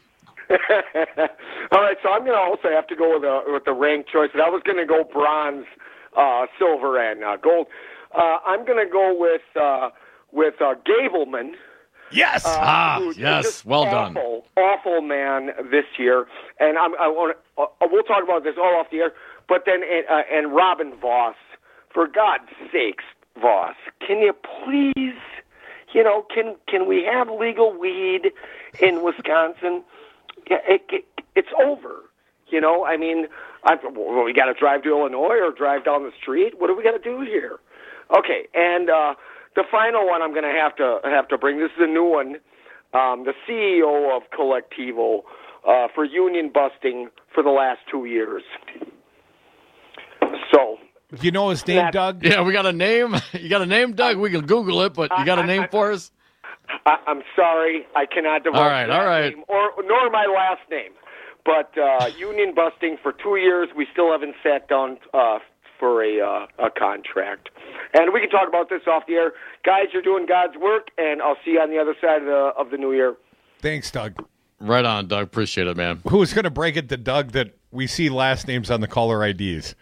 All right, so I'm gonna also have to go with a with the ranked choice. But I was gonna go bronze, uh, silver, and uh, gold. Uh, I'm gonna go with uh, with uh, Gableman.
Yes.
Uh,
ah,
who's
yes.
just
Well
awful,
done.
Awful man this year, and I'm, I want. Uh, we'll talk about this all off the air. But then, uh, and Robin Voss, for God's sakes, Voss, can you please, you know, can can we have legal weed in Wisconsin? It, it, it's over. You know, I mean, I've, well, we got to drive to Illinois or drive down the street. What do we got to do here? Okay, and uh, the final one I'm going to have to have to bring. This is a new one. Um, the C E O of Collectivo uh, for union busting for the last two years. So,
you know his name, Doug?
Yeah, we got a name. You got a name, Doug? We can Google it, but you got a name
I, I,
for us?
I, I'm sorry, I cannot divulge
all right,
that
all right.
name, or nor my last name. But uh, union busting for two years, we still haven't sat down uh, for a uh, a contract. And we can talk about this off the air. Guys, you're doing God's work, and I'll see you on the other side of the, of the new year.
Thanks, Doug.
Right on, Doug. Appreciate it, man.
Who's going to break it to Doug that we see last names on the caller I Ds?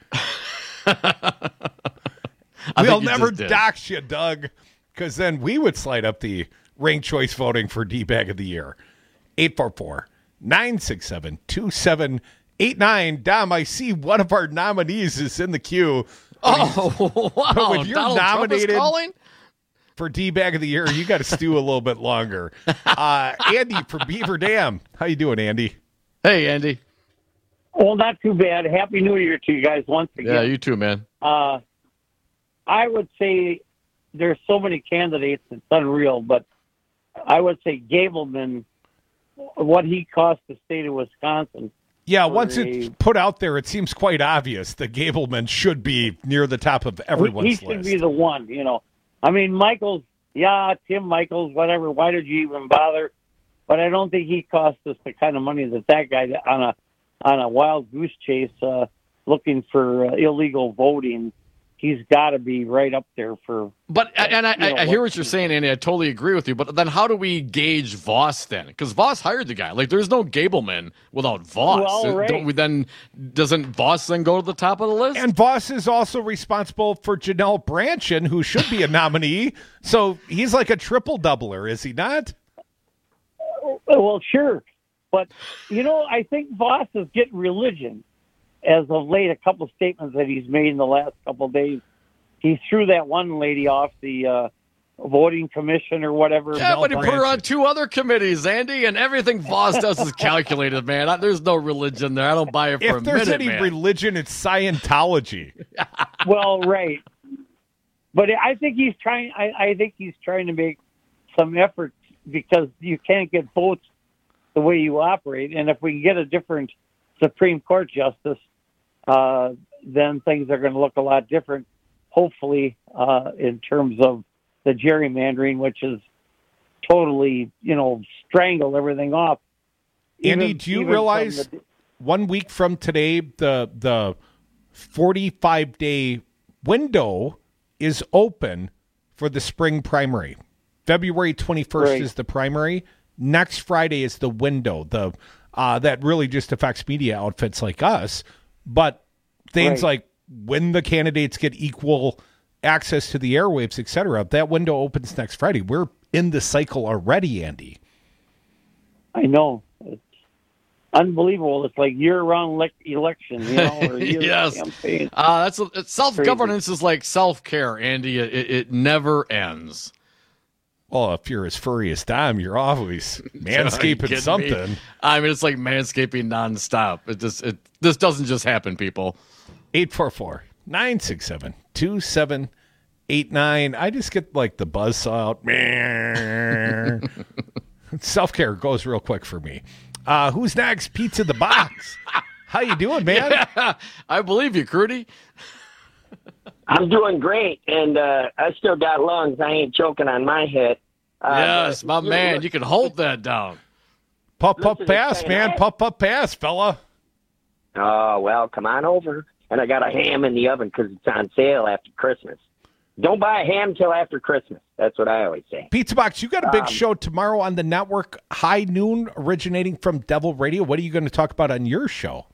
We'll never dox you, Doug, because then we would slide up the ranked choice voting for D-Bag of the Year. eight four four, nine six seven, two seven eight nine. Dom, I see one of our nominees is in the queue.
Oh, wow.
When you're
Donald
nominated
Trump is calling?
for D-Bag of the Year, you got to stew a little bit longer. Uh, Andy from Beaver Dam. How you doing, Andy?
Hey, Andy.
Well, not too bad. Happy New Year to you guys once again.
Yeah, you too, man.
Uh, I would say there's so many candidates, it's unreal, but I would say Gableman, what he cost the state of Wisconsin.
Yeah, once
a,
it's put out there, it seems quite obvious that Gableman should be near the top of everyone's
he, he
list.
should be the one, you know. I mean, Michaels, yeah, Tim Michaels, whatever, why did you even bother? But I don't think he cost us the kind of money that that guy on a on a wild goose chase uh, looking for uh, illegal voting. He's got to be right up there for.
But and I,
you know,
I hear what you're saying, Andy. I totally agree with you. But then, how do we gauge Voss then? Because Voss hired the guy. Like, there's no Gableman without Voss.
Well, right.
Don't we then? Doesn't Voss then go to the top of the list?
And Voss is also responsible for Janelle Branchin, who should be a nominee. So he's like a triple doubler, is he not?
Well, sure, but you know, I think Voss is getting religion. As of late, a couple of statements that he's made in the last couple of days, he threw that one lady off the uh, voting commission or whatever.
Yeah, but he put her on two other committees, Andy, and everything Voss does is calculated, man. I, there's no religion there. I don't buy it for
if
a minute,
there's any
man.
religion, it's Scientology.
Well, right, but I think he's trying. I, I think he's trying to make some effort because you can't get votes the way you operate, and if we can get a different Supreme Court justice. Uh, then things are going to look a lot different, hopefully, uh, in terms of the gerrymandering, which is totally, you know, strangle everything off.
Andy,
Even,
do you
even
realize
the,
one week from today, the the forty-five day window is open for the spring primary? February twenty-first
right.
is the primary. Next Friday is the window. The uh, that really just affects media outfits like us. But things
right.
like when the candidates get equal access to the airwaves, et cetera, that window opens next Friday. We're in the cycle already, Andy.
I know. It's unbelievable. It's like year-round le- election, you know, or year
yes.
campaign.
Uh, that's a, self-governance is like self-care, Andy. It, it, it never ends.
Well, if you're as furry as Dom, you're always manscaping something.
Me? I mean, it's like manscaping nonstop. It just it this doesn't just happen, people.
eight four four, nine six seven, two seven eight nine. I just get like the buzzsaw out. Self-care goes real quick for me. Uh, who's next? Pizza the Box. How you doing, man?
Yeah, I believe you, Crudy.
I'm doing great, and uh, I still got lungs. I ain't choking on my head.
Uh, yes, my man. You can hold that down.
Puff, puff, pass, man. Puff, puff, pass, fella.
Oh, well, come on over. And I got a ham in the oven because it's on sale after Christmas. Don't buy a ham till after Christmas. That's what I always say.
Pizza Box, you got a big
um,
show tomorrow on the network, High Noon, originating from Devil Radio. What are you going to talk about on your show?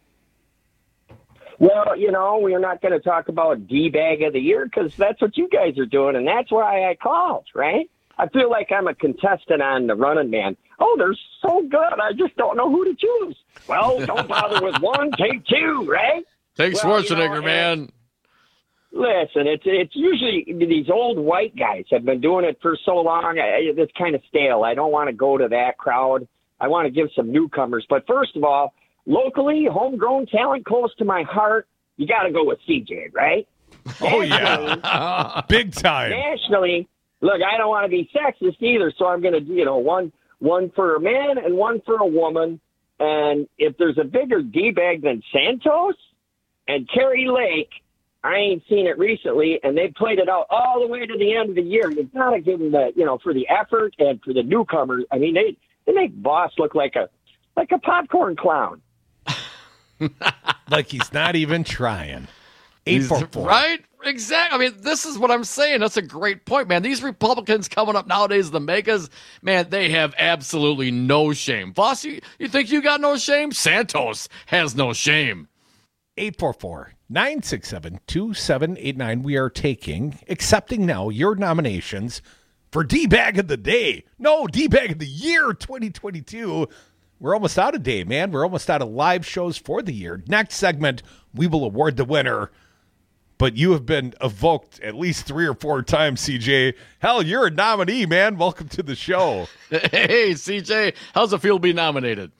Well, you know, we're not going to talk about D-Bag of the Year because that's what you guys are doing, and that's why I called, right? I feel like I'm a contestant on the Running Man. Oh, they're so good. I just don't know who to choose. Well, don't bother with one. Take two, right?
Take
Well,
Schwarzenegger,
you know,
man.
Listen, it's it's usually these old white guys have been doing it for so long. I, it's kind of stale. I don't want to go to that crowd. I want to give some newcomers. But first of all, locally, homegrown talent close to my heart, you got to go with C J, right?
Oh, yeah. Big time.
Nationally, look, I don't want to be sexist either, so I'm going to do, you know, one one for a man and one for a woman. And if there's a bigger D-bag than Santos and Kerry Lake, I ain't seen it recently, and they played it out all the way to the end of the year. You've got to give them the, you know, for the effort and for the newcomers. I mean, they they make Boss look like a like a popcorn clown.
Like he's not even trying. Eight four four.
Right? Exactly. I mean, this is what I'm saying. That's a great point, man. These Republicans coming up nowadays, the megas, man, they have absolutely no shame. Boss, you, you think you got no shame? Santos has no shame.
eight four four, nine six seven, two seven eight nine. We are taking, accepting now your nominations for D-Bag of the Day. No, D-Bag of the Year twenty twenty-two. We're almost out of day, man. We're almost out of live shows for the year. Next segment, we will award the winner. But you have been evoked at least three or four times, C J. Hell, you're a nominee, man. Welcome to the show.
Hey, C J, how's it feel to be nominated?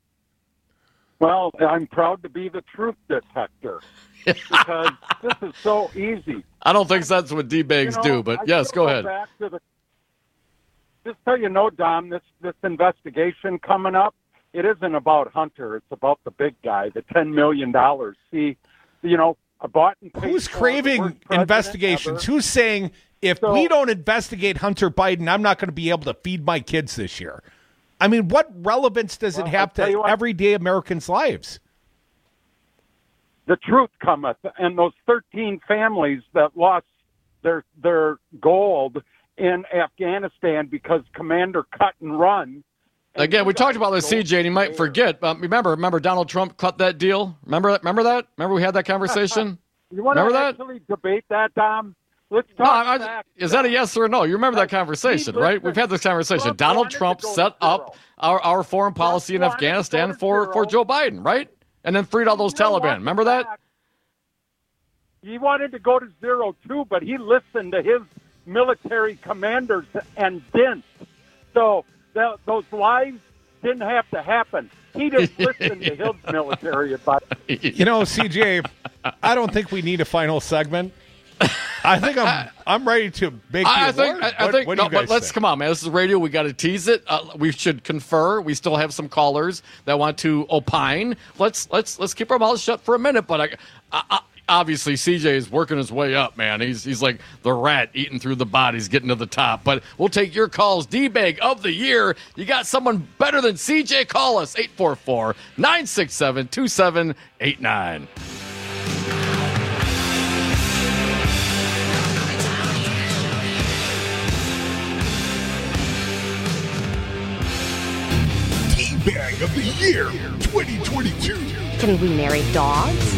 Well, I'm proud to be the truth detector because this is so easy.
I don't think that's what D-bags
You know,
do, but
I
yes,
still
go ahead.
Back to the, just so you know, Dom, this, this investigation coming up, it isn't about Hunter. It's about the big guy, the ten million dollars. See, you know, I bought and paid
Who's
for
craving
the worst president
investigations?
ever.
Who's saying, if
So-
we don't investigate Hunter Biden, I'm not going to be able to feed my kids this year? I mean, what relevance does
Well,
it have
I'll tell you
to
what.
everyday Americans' lives?
The truth cometh, and those thirteen families that lost their their gold in Afghanistan because Commander cut and run.
Again, we talked about this, C J, and you might forget. But remember, remember Donald Trump cut that deal? Remember that? Remember that? Remember we had that conversation?
You want to
Remember that?
actually debate that, Dom? Let's
No,
talk
I-
facts.
is that a yes or a no? You remember that conversation,
he
right?
listened.
We've had this conversation.
Trump
Donald
wanted to
Trump
go
set
to
up our, our foreign policy in
wanted to
Afghanistan
go to
for,
zero.
for Joe Biden, right? And then freed all those
You know
Taliban.
what?
Remember that?
He wanted to go to zero too, but he listened to his military commanders and didn't. So that, those lives didn't have to happen. He just listened to his military advice.
You know, C J, I don't think we need a final segment. I think I'm I'm ready to make the
I, I think.
award.
I, I
What-
think.
what do
No,
you guys
but let's
think?
come on, man. This is radio. We got to tease it. Uh, we should confer. We still have some callers that want to opine. Let's let's let's keep our mouths shut for a minute. But I, I, I, obviously, C J is working his way up, man. He's he's like the rat eating through the bodies, getting to the top. But we'll take your calls. D-Bag of the year. You got someone better than C J? Call us eight four four, nine six seven, two seven eight nine.
D-Bag of the Year twenty twenty-two.
Can we marry dogs?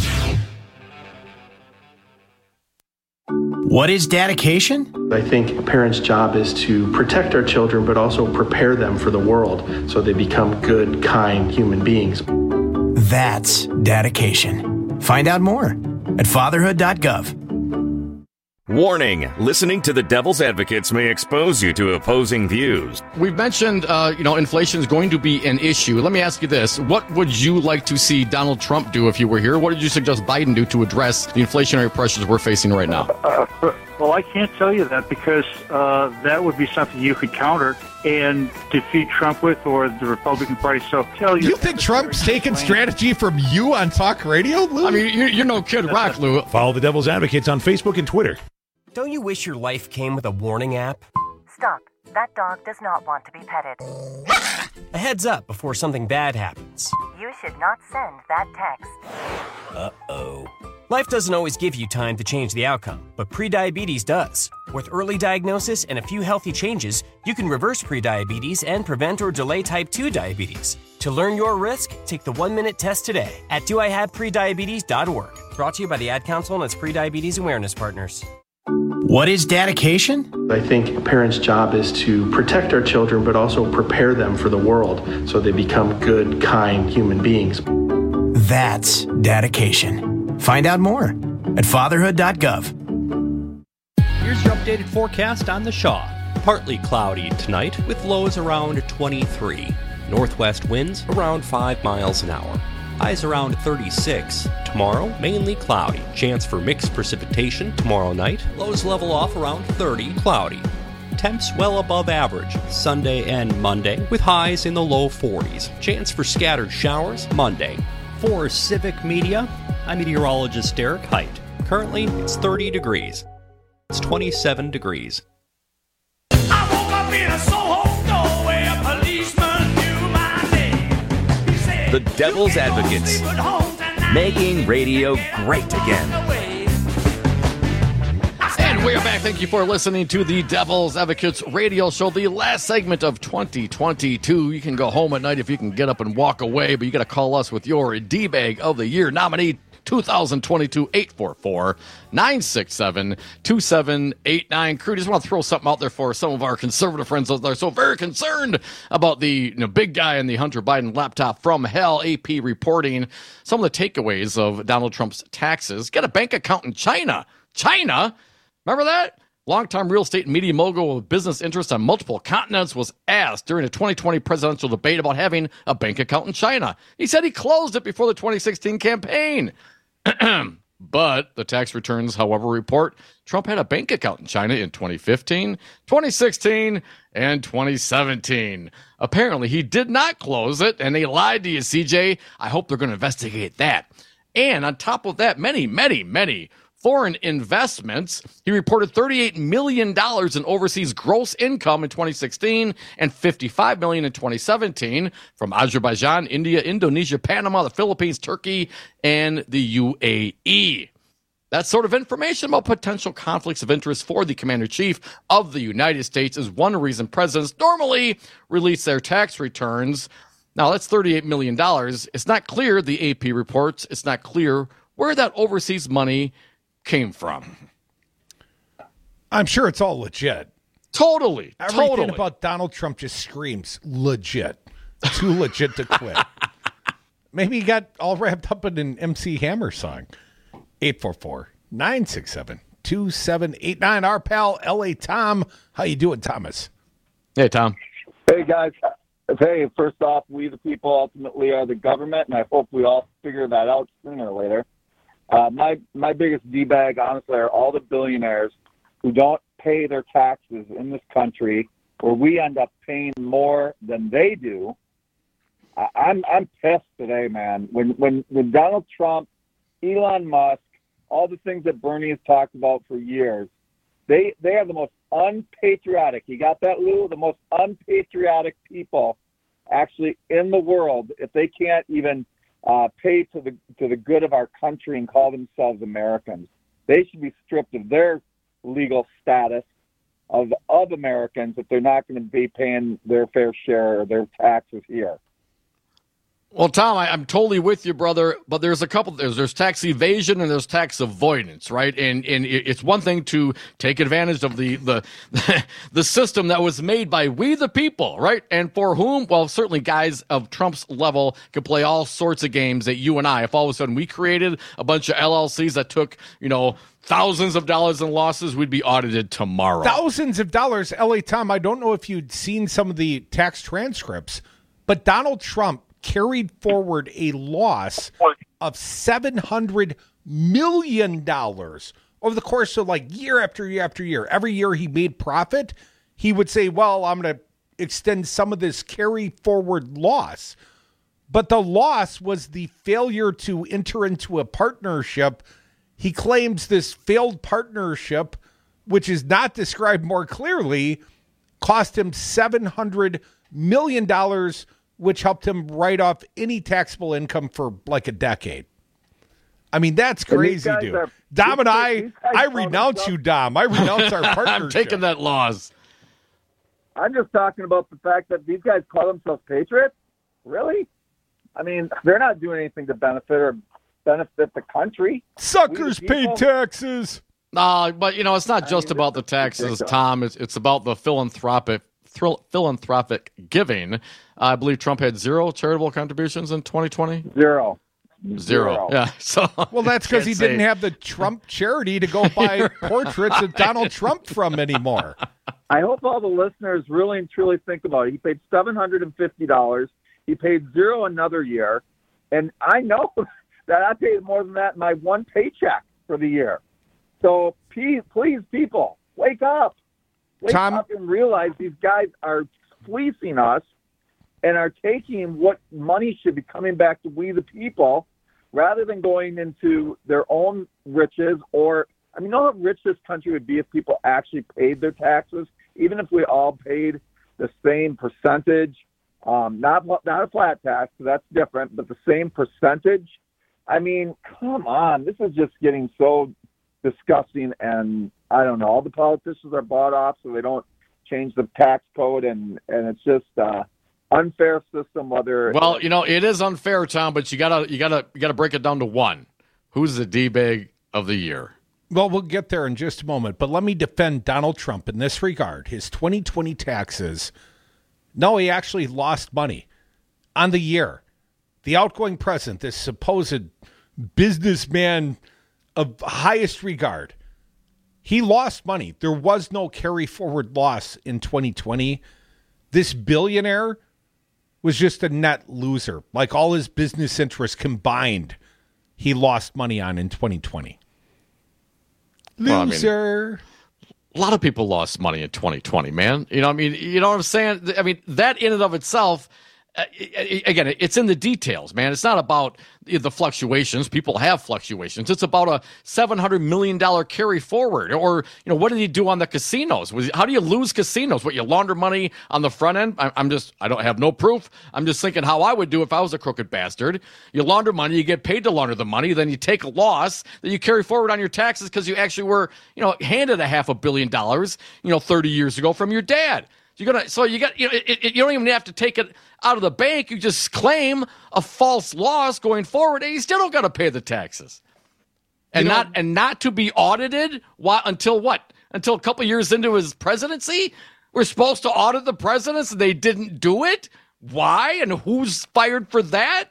What is dedication?
I think a parent's job is to protect our children, but also prepare them for the world so they become good, kind human beings.
That's dedication. Find out more at fatherhood dot gov.
Warning, listening to the Devil's Advocates may expose you to opposing views.
We've mentioned, uh, you know, inflation is going to be an issue. Let me ask you this. What would you like to see Donald Trump do if you were here? What did you suggest Biden do to address the inflationary pressures we're facing right now?
Uh, well, I can't tell you that because uh, that would be something you could counter and defeat Trump with or the Republican Party. So tell you.
You think Trump's taking strategy from you on talk radio, Lou?
I mean, you're, you're no Kid Rock, Lou.
Follow the Devil's Advocates on Facebook and Twitter.
Don't you wish your life came with a warning app?
Stop. That dog does not want to be petted.
A heads up before something bad happens.
You should not send that text.
Uh-oh. Life doesn't always give you time to change the outcome, but prediabetes does. With early diagnosis and a few healthy changes, you can reverse prediabetes and prevent or delay type two diabetes. To learn your risk, take the one-minute test today at do I have prediabetes dot org. Brought to you by the Ad Council and its prediabetes awareness partners.
What is dedication?
I think a parent's job is to protect our children, but also prepare them for the world so they become good, kind human beings.
That's dedication. Find out more at fatherhood dot gov.
Here's your updated forecast on the Shaw. Partly cloudy tonight with lows around twenty-three. Northwest winds around five miles an hour. Highs around thirty-six. Tomorrow, mainly cloudy. Chance for mixed precipitation tomorrow night. Lows level off around thirty. Cloudy. Temps well above average Sunday and Monday with highs in the low forties. Chance for scattered showers Monday. For Civic Media, I'm meteorologist Derek Height. Currently, it's thirty degrees. It's twenty-seven degrees.
I woke up in a Soho store where a policeman knew my name. He said,
The Devil's Advocates, making radio great again.
And we are back. Thank you for listening to the Devil's Advocates radio show, the last segment of twenty twenty-two. You can go home at night if you can get up and walk away, but you got to call us with your D-Bag of the Year nominee two thousand twenty-two, eight four four, nine six seven, two seven eight nine. Crew, just want to throw something out there for some of our conservative friends out there so very concerned about the you know, big guy in the Hunter Biden laptop from hell. A P reporting some of the takeaways of Donald Trump's taxes. Get a bank account in China. China? Remember that? Longtime real estate and media mogul with business interests on multiple continents was asked during a twenty twenty presidential debate about having a bank account in China. He said he closed it before the twenty sixteen campaign. But the tax returns, however, report Trump had a bank account in China in twenty fifteen, twenty sixteen, and twenty seventeen. Apparently, he did not close it, and they lied to you, C J. I hope they're going to investigate that. And on top of that, many, many, many foreign investments. He reported thirty-eight million dollars in overseas gross income in twenty sixteen and fifty-five million dollars in twenty seventeen from Azerbaijan, India, Indonesia, Panama, the Philippines, Turkey, and the U A E. That sort of information about potential conflicts of interest for the Commander-in-Chief of the United States is one reason presidents normally release their tax returns. Now, that's thirty-eight million dollars. It's not clear, the A P reports, it's not clear where that overseas money came from.
I'm sure it's all legit.
Totally.
Everything
totally.
about Donald Trump just screams legit. Too legit to quit. Maybe he got all wrapped up in an M C Hammer song. eight four four, nine six seven, two seven eight nine. Our pal L A Tom. How you doing, Thomas?
Hey, Tom.
Hey, guys. Hey, first off, we the people ultimately are the government, and I hope we all figure that out sooner or later. Uh, my my biggest D-bag, honestly, are all the billionaires who don't pay their taxes in this country, where we end up paying more than they do. I, I'm I'm pissed today, man. When when when Donald Trump, Elon Musk, all the things that Bernie has talked about for years, they they are the most unpatriotic. You got that, Lou? The most unpatriotic people actually in the world. If they can't even Uh, pay to the to the good of our country and call themselves Americans, they should be stripped of their legal status of of Americans if they're not going to be paying their fair share of their taxes here.
Well, Tom, I, I'm totally with you, brother. But there's a couple. There's there's tax evasion and there's tax avoidance, right? And and it's one thing to take advantage of the the the system that was made by we the people, right? And for whom, well, certainly guys of Trump's level can play all sorts of games that you and I. If all of a sudden we created a bunch of L L Cs that took, you know, thousands of dollars in losses, we'd be audited tomorrow.
Thousands of dollars, L A Tom. I don't know if you'd seen some of the tax transcripts, but Donald Trump carried forward a loss of seven hundred million dollars over the course of like year after year after year. Every year he made profit, he would say, well, I'm going to extend some of this carry forward loss. But the loss was the failure to enter into a partnership. He claims this failed partnership, which is not described more clearly, cost him seven hundred million dollars, which helped him write off any taxable income for like a decade. I mean, that's crazy, dude. Are, Dom and I, I renounce you, Dom. I renounce our partnership.
I'm taking that loss.
I'm just talking about the fact that these guys call themselves patriots. Really? I mean, they're not doing anything to benefit or benefit the country.
Suckers pay taxes.
Uh, but, you know, it's not just about the taxes, Tom. It's, it's about the philanthropic philanthropic giving. I believe Trump had zero charitable contributions in twenty twenty.
Zero.
Zero. Yeah. So
well, that's because he
can't say-
didn't have the Trump charity to go buy portraits of Donald Trump from anymore.
I hope all the listeners really and truly think about it. He paid seven hundred fifty dollars. He paid zero another year. And I know that I paid more than that in my one paycheck for the year. So please, please people, wake up. Wake
Tom-
up and realize these guys are fleecing us and are taking what money should be coming back to we the people rather than going into their own riches. Or, I mean, you know how rich this country would be if people actually paid their taxes, even if we all paid the same percentage, um, not not a flat tax, so that's different, but the same percentage. I mean, come on. This is just getting so disgusting, and I don't know. All the politicians are bought off so they don't change the tax code, and, and it's just uh, unfair system. Whether
Well, you know, it is unfair, Tom, but you gotta you gotta you gotta break it down to one. Who's the D-bag of the year?
Well, we'll get there in just a moment, but let me defend Donald Trump in this regard. His twenty twenty taxes, no, he actually lost money on the year. The outgoing president, this supposed businessman of highest regard, he lost money. There was no carry forward loss in twenty twenty. This billionaire was just a net loser. Like all his business interests combined, he lost money on in twenty twenty.
Well, I mean,
Loser.
a lot of people lost money in twenty twenty, man. You know, I mean, you know what I'm saying? I mean, that in and of itself, uh, again, it's in the details, man. It's not about the fluctuations. People have fluctuations. It's about a seven hundred million dollars carry forward. Or, you know, what did he do on the casinos? Was, how do you lose casinos? What, you launder money on the front end? I, I'm just, I don't have no proof. I'm just thinking how I would do if I was a crooked bastard. You launder money, you get paid to launder the money, then you take a loss that you carry forward on your taxes because you actually were, you know, handed a half a billion dollars, you know, thirty years ago from your dad. You're gonna, so you got, you know, it, it, you don't even have to take it out of the bank. You just claim a false loss going forward, and you still don't got to pay the taxes, and
You know-
not and not to be audited. Why, until what? Until a couple years into his presidency, we're supposed to audit the presidents, and they didn't do it. Why? And who's fired for that?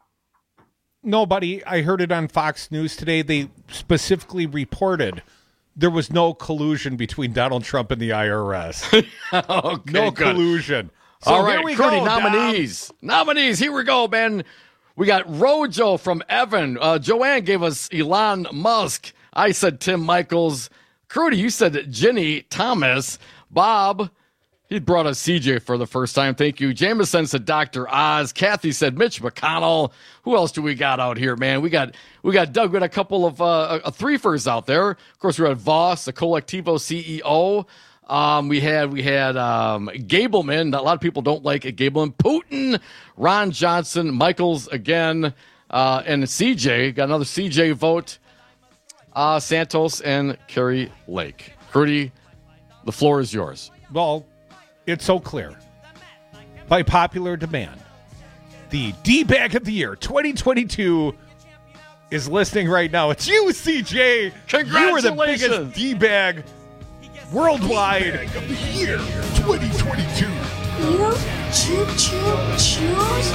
Nobody. I heard it on Fox News today. They specifically reported there was no collusion between Donald Trump and the I R S.
Okay,
no
good.
collusion. So
All right,
here we
Crudy,
go,
nominees. Nominees, here we go, man. We got Rojo from Evan. Uh, Joanne gave us Elon Musk. I said Tim Michaels. Crudy, you said Ginny Thomas. Bob, he brought us C J for the first time. Thank you. Jameson said Doctor Oz. Kathy said Mitch McConnell. Who else do we got out here, man? We got we got Doug. We got a couple of uh, uh, threefers out there. Of course, we had Voss, the Collectivo C E O. Um, we had we had um, Gableman. A lot of people don't like Gableman. Putin, Ron Johnson, Michaels again, uh, and C J. Got another C J vote. Uh, Santos and Kerry Lake. Crudy, the floor is yours.
Well, it's so clear. By popular demand, the D-Bag of the Year twenty twenty-two is listening right now. It's you, C J. You are the biggest D-Bag worldwide.
D-Bag of the Year twenty twenty-two. You choo choo choose?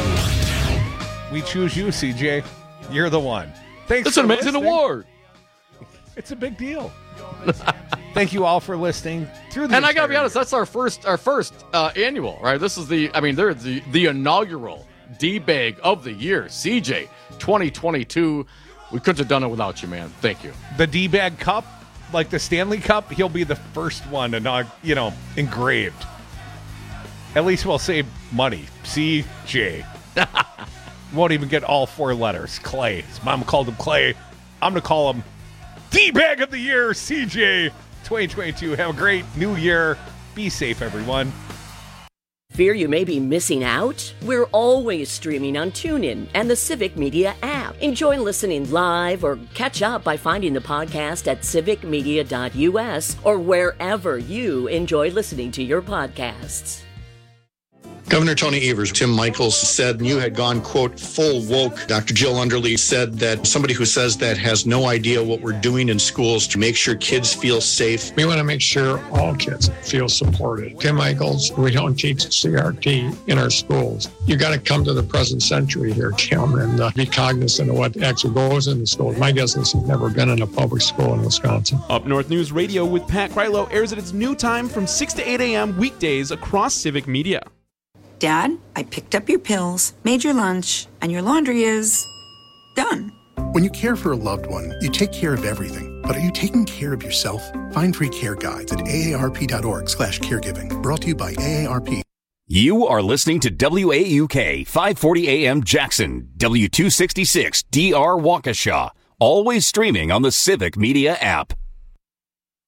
We choose you, C J. You're the one. Thanks.
It's an
for
amazing
listening.
award.
It's a big deal. Thank you all for listening through the
And I gotta be
entire
honest, that's our first our first uh, annual, right? This is the, I mean, they're the the inaugural D-Bag of the Year, C J twenty twenty-two. We couldn't have done it without you, man. Thank you.
The D-Bag Cup, like the Stanley Cup, he'll be the first one and not, you know, engraved. At least we'll save money. C J. Won't even get all four letters. Clay. His mom called him Clay. I'm going to call him D-Bag of the Year, C J twenty twenty-two. Have a great new year. Be safe, everyone.
Fear you may be missing out? We're always streaming on TuneIn and the Civic Media app. Enjoy listening live or catch up by finding the podcast at civic media dot u s or wherever you enjoy listening to your podcasts.
Governor Tony Evers, Tim Michaels said you had gone, quote, full woke. Doctor Jill Underly said that somebody who says that has no idea what we're doing in schools to make sure kids feel safe.
We want to make sure all kids feel supported. Tim Michaels, we don't teach C R T in our schools. You got to come to the present century here, Tim, and uh, be cognizant of what actually goes in the schools. My guess is he's never been in a public school in Wisconsin.
Up North News Radio with Pat Krylo airs at its new time from six to eight a.m. weekdays across Civic Media.
Dad, I picked up your pills, made your lunch, and your laundry is done.
When you care for a loved one, you take care of everything. But are you taking care of yourself? Find free care guides at A A R P dot org slash caregiving. Brought to you by A A R P.
You are listening to W A U K, five forty A M Jackson, W two sixty-six D R Waukesha. Always streaming on the Civic Media app.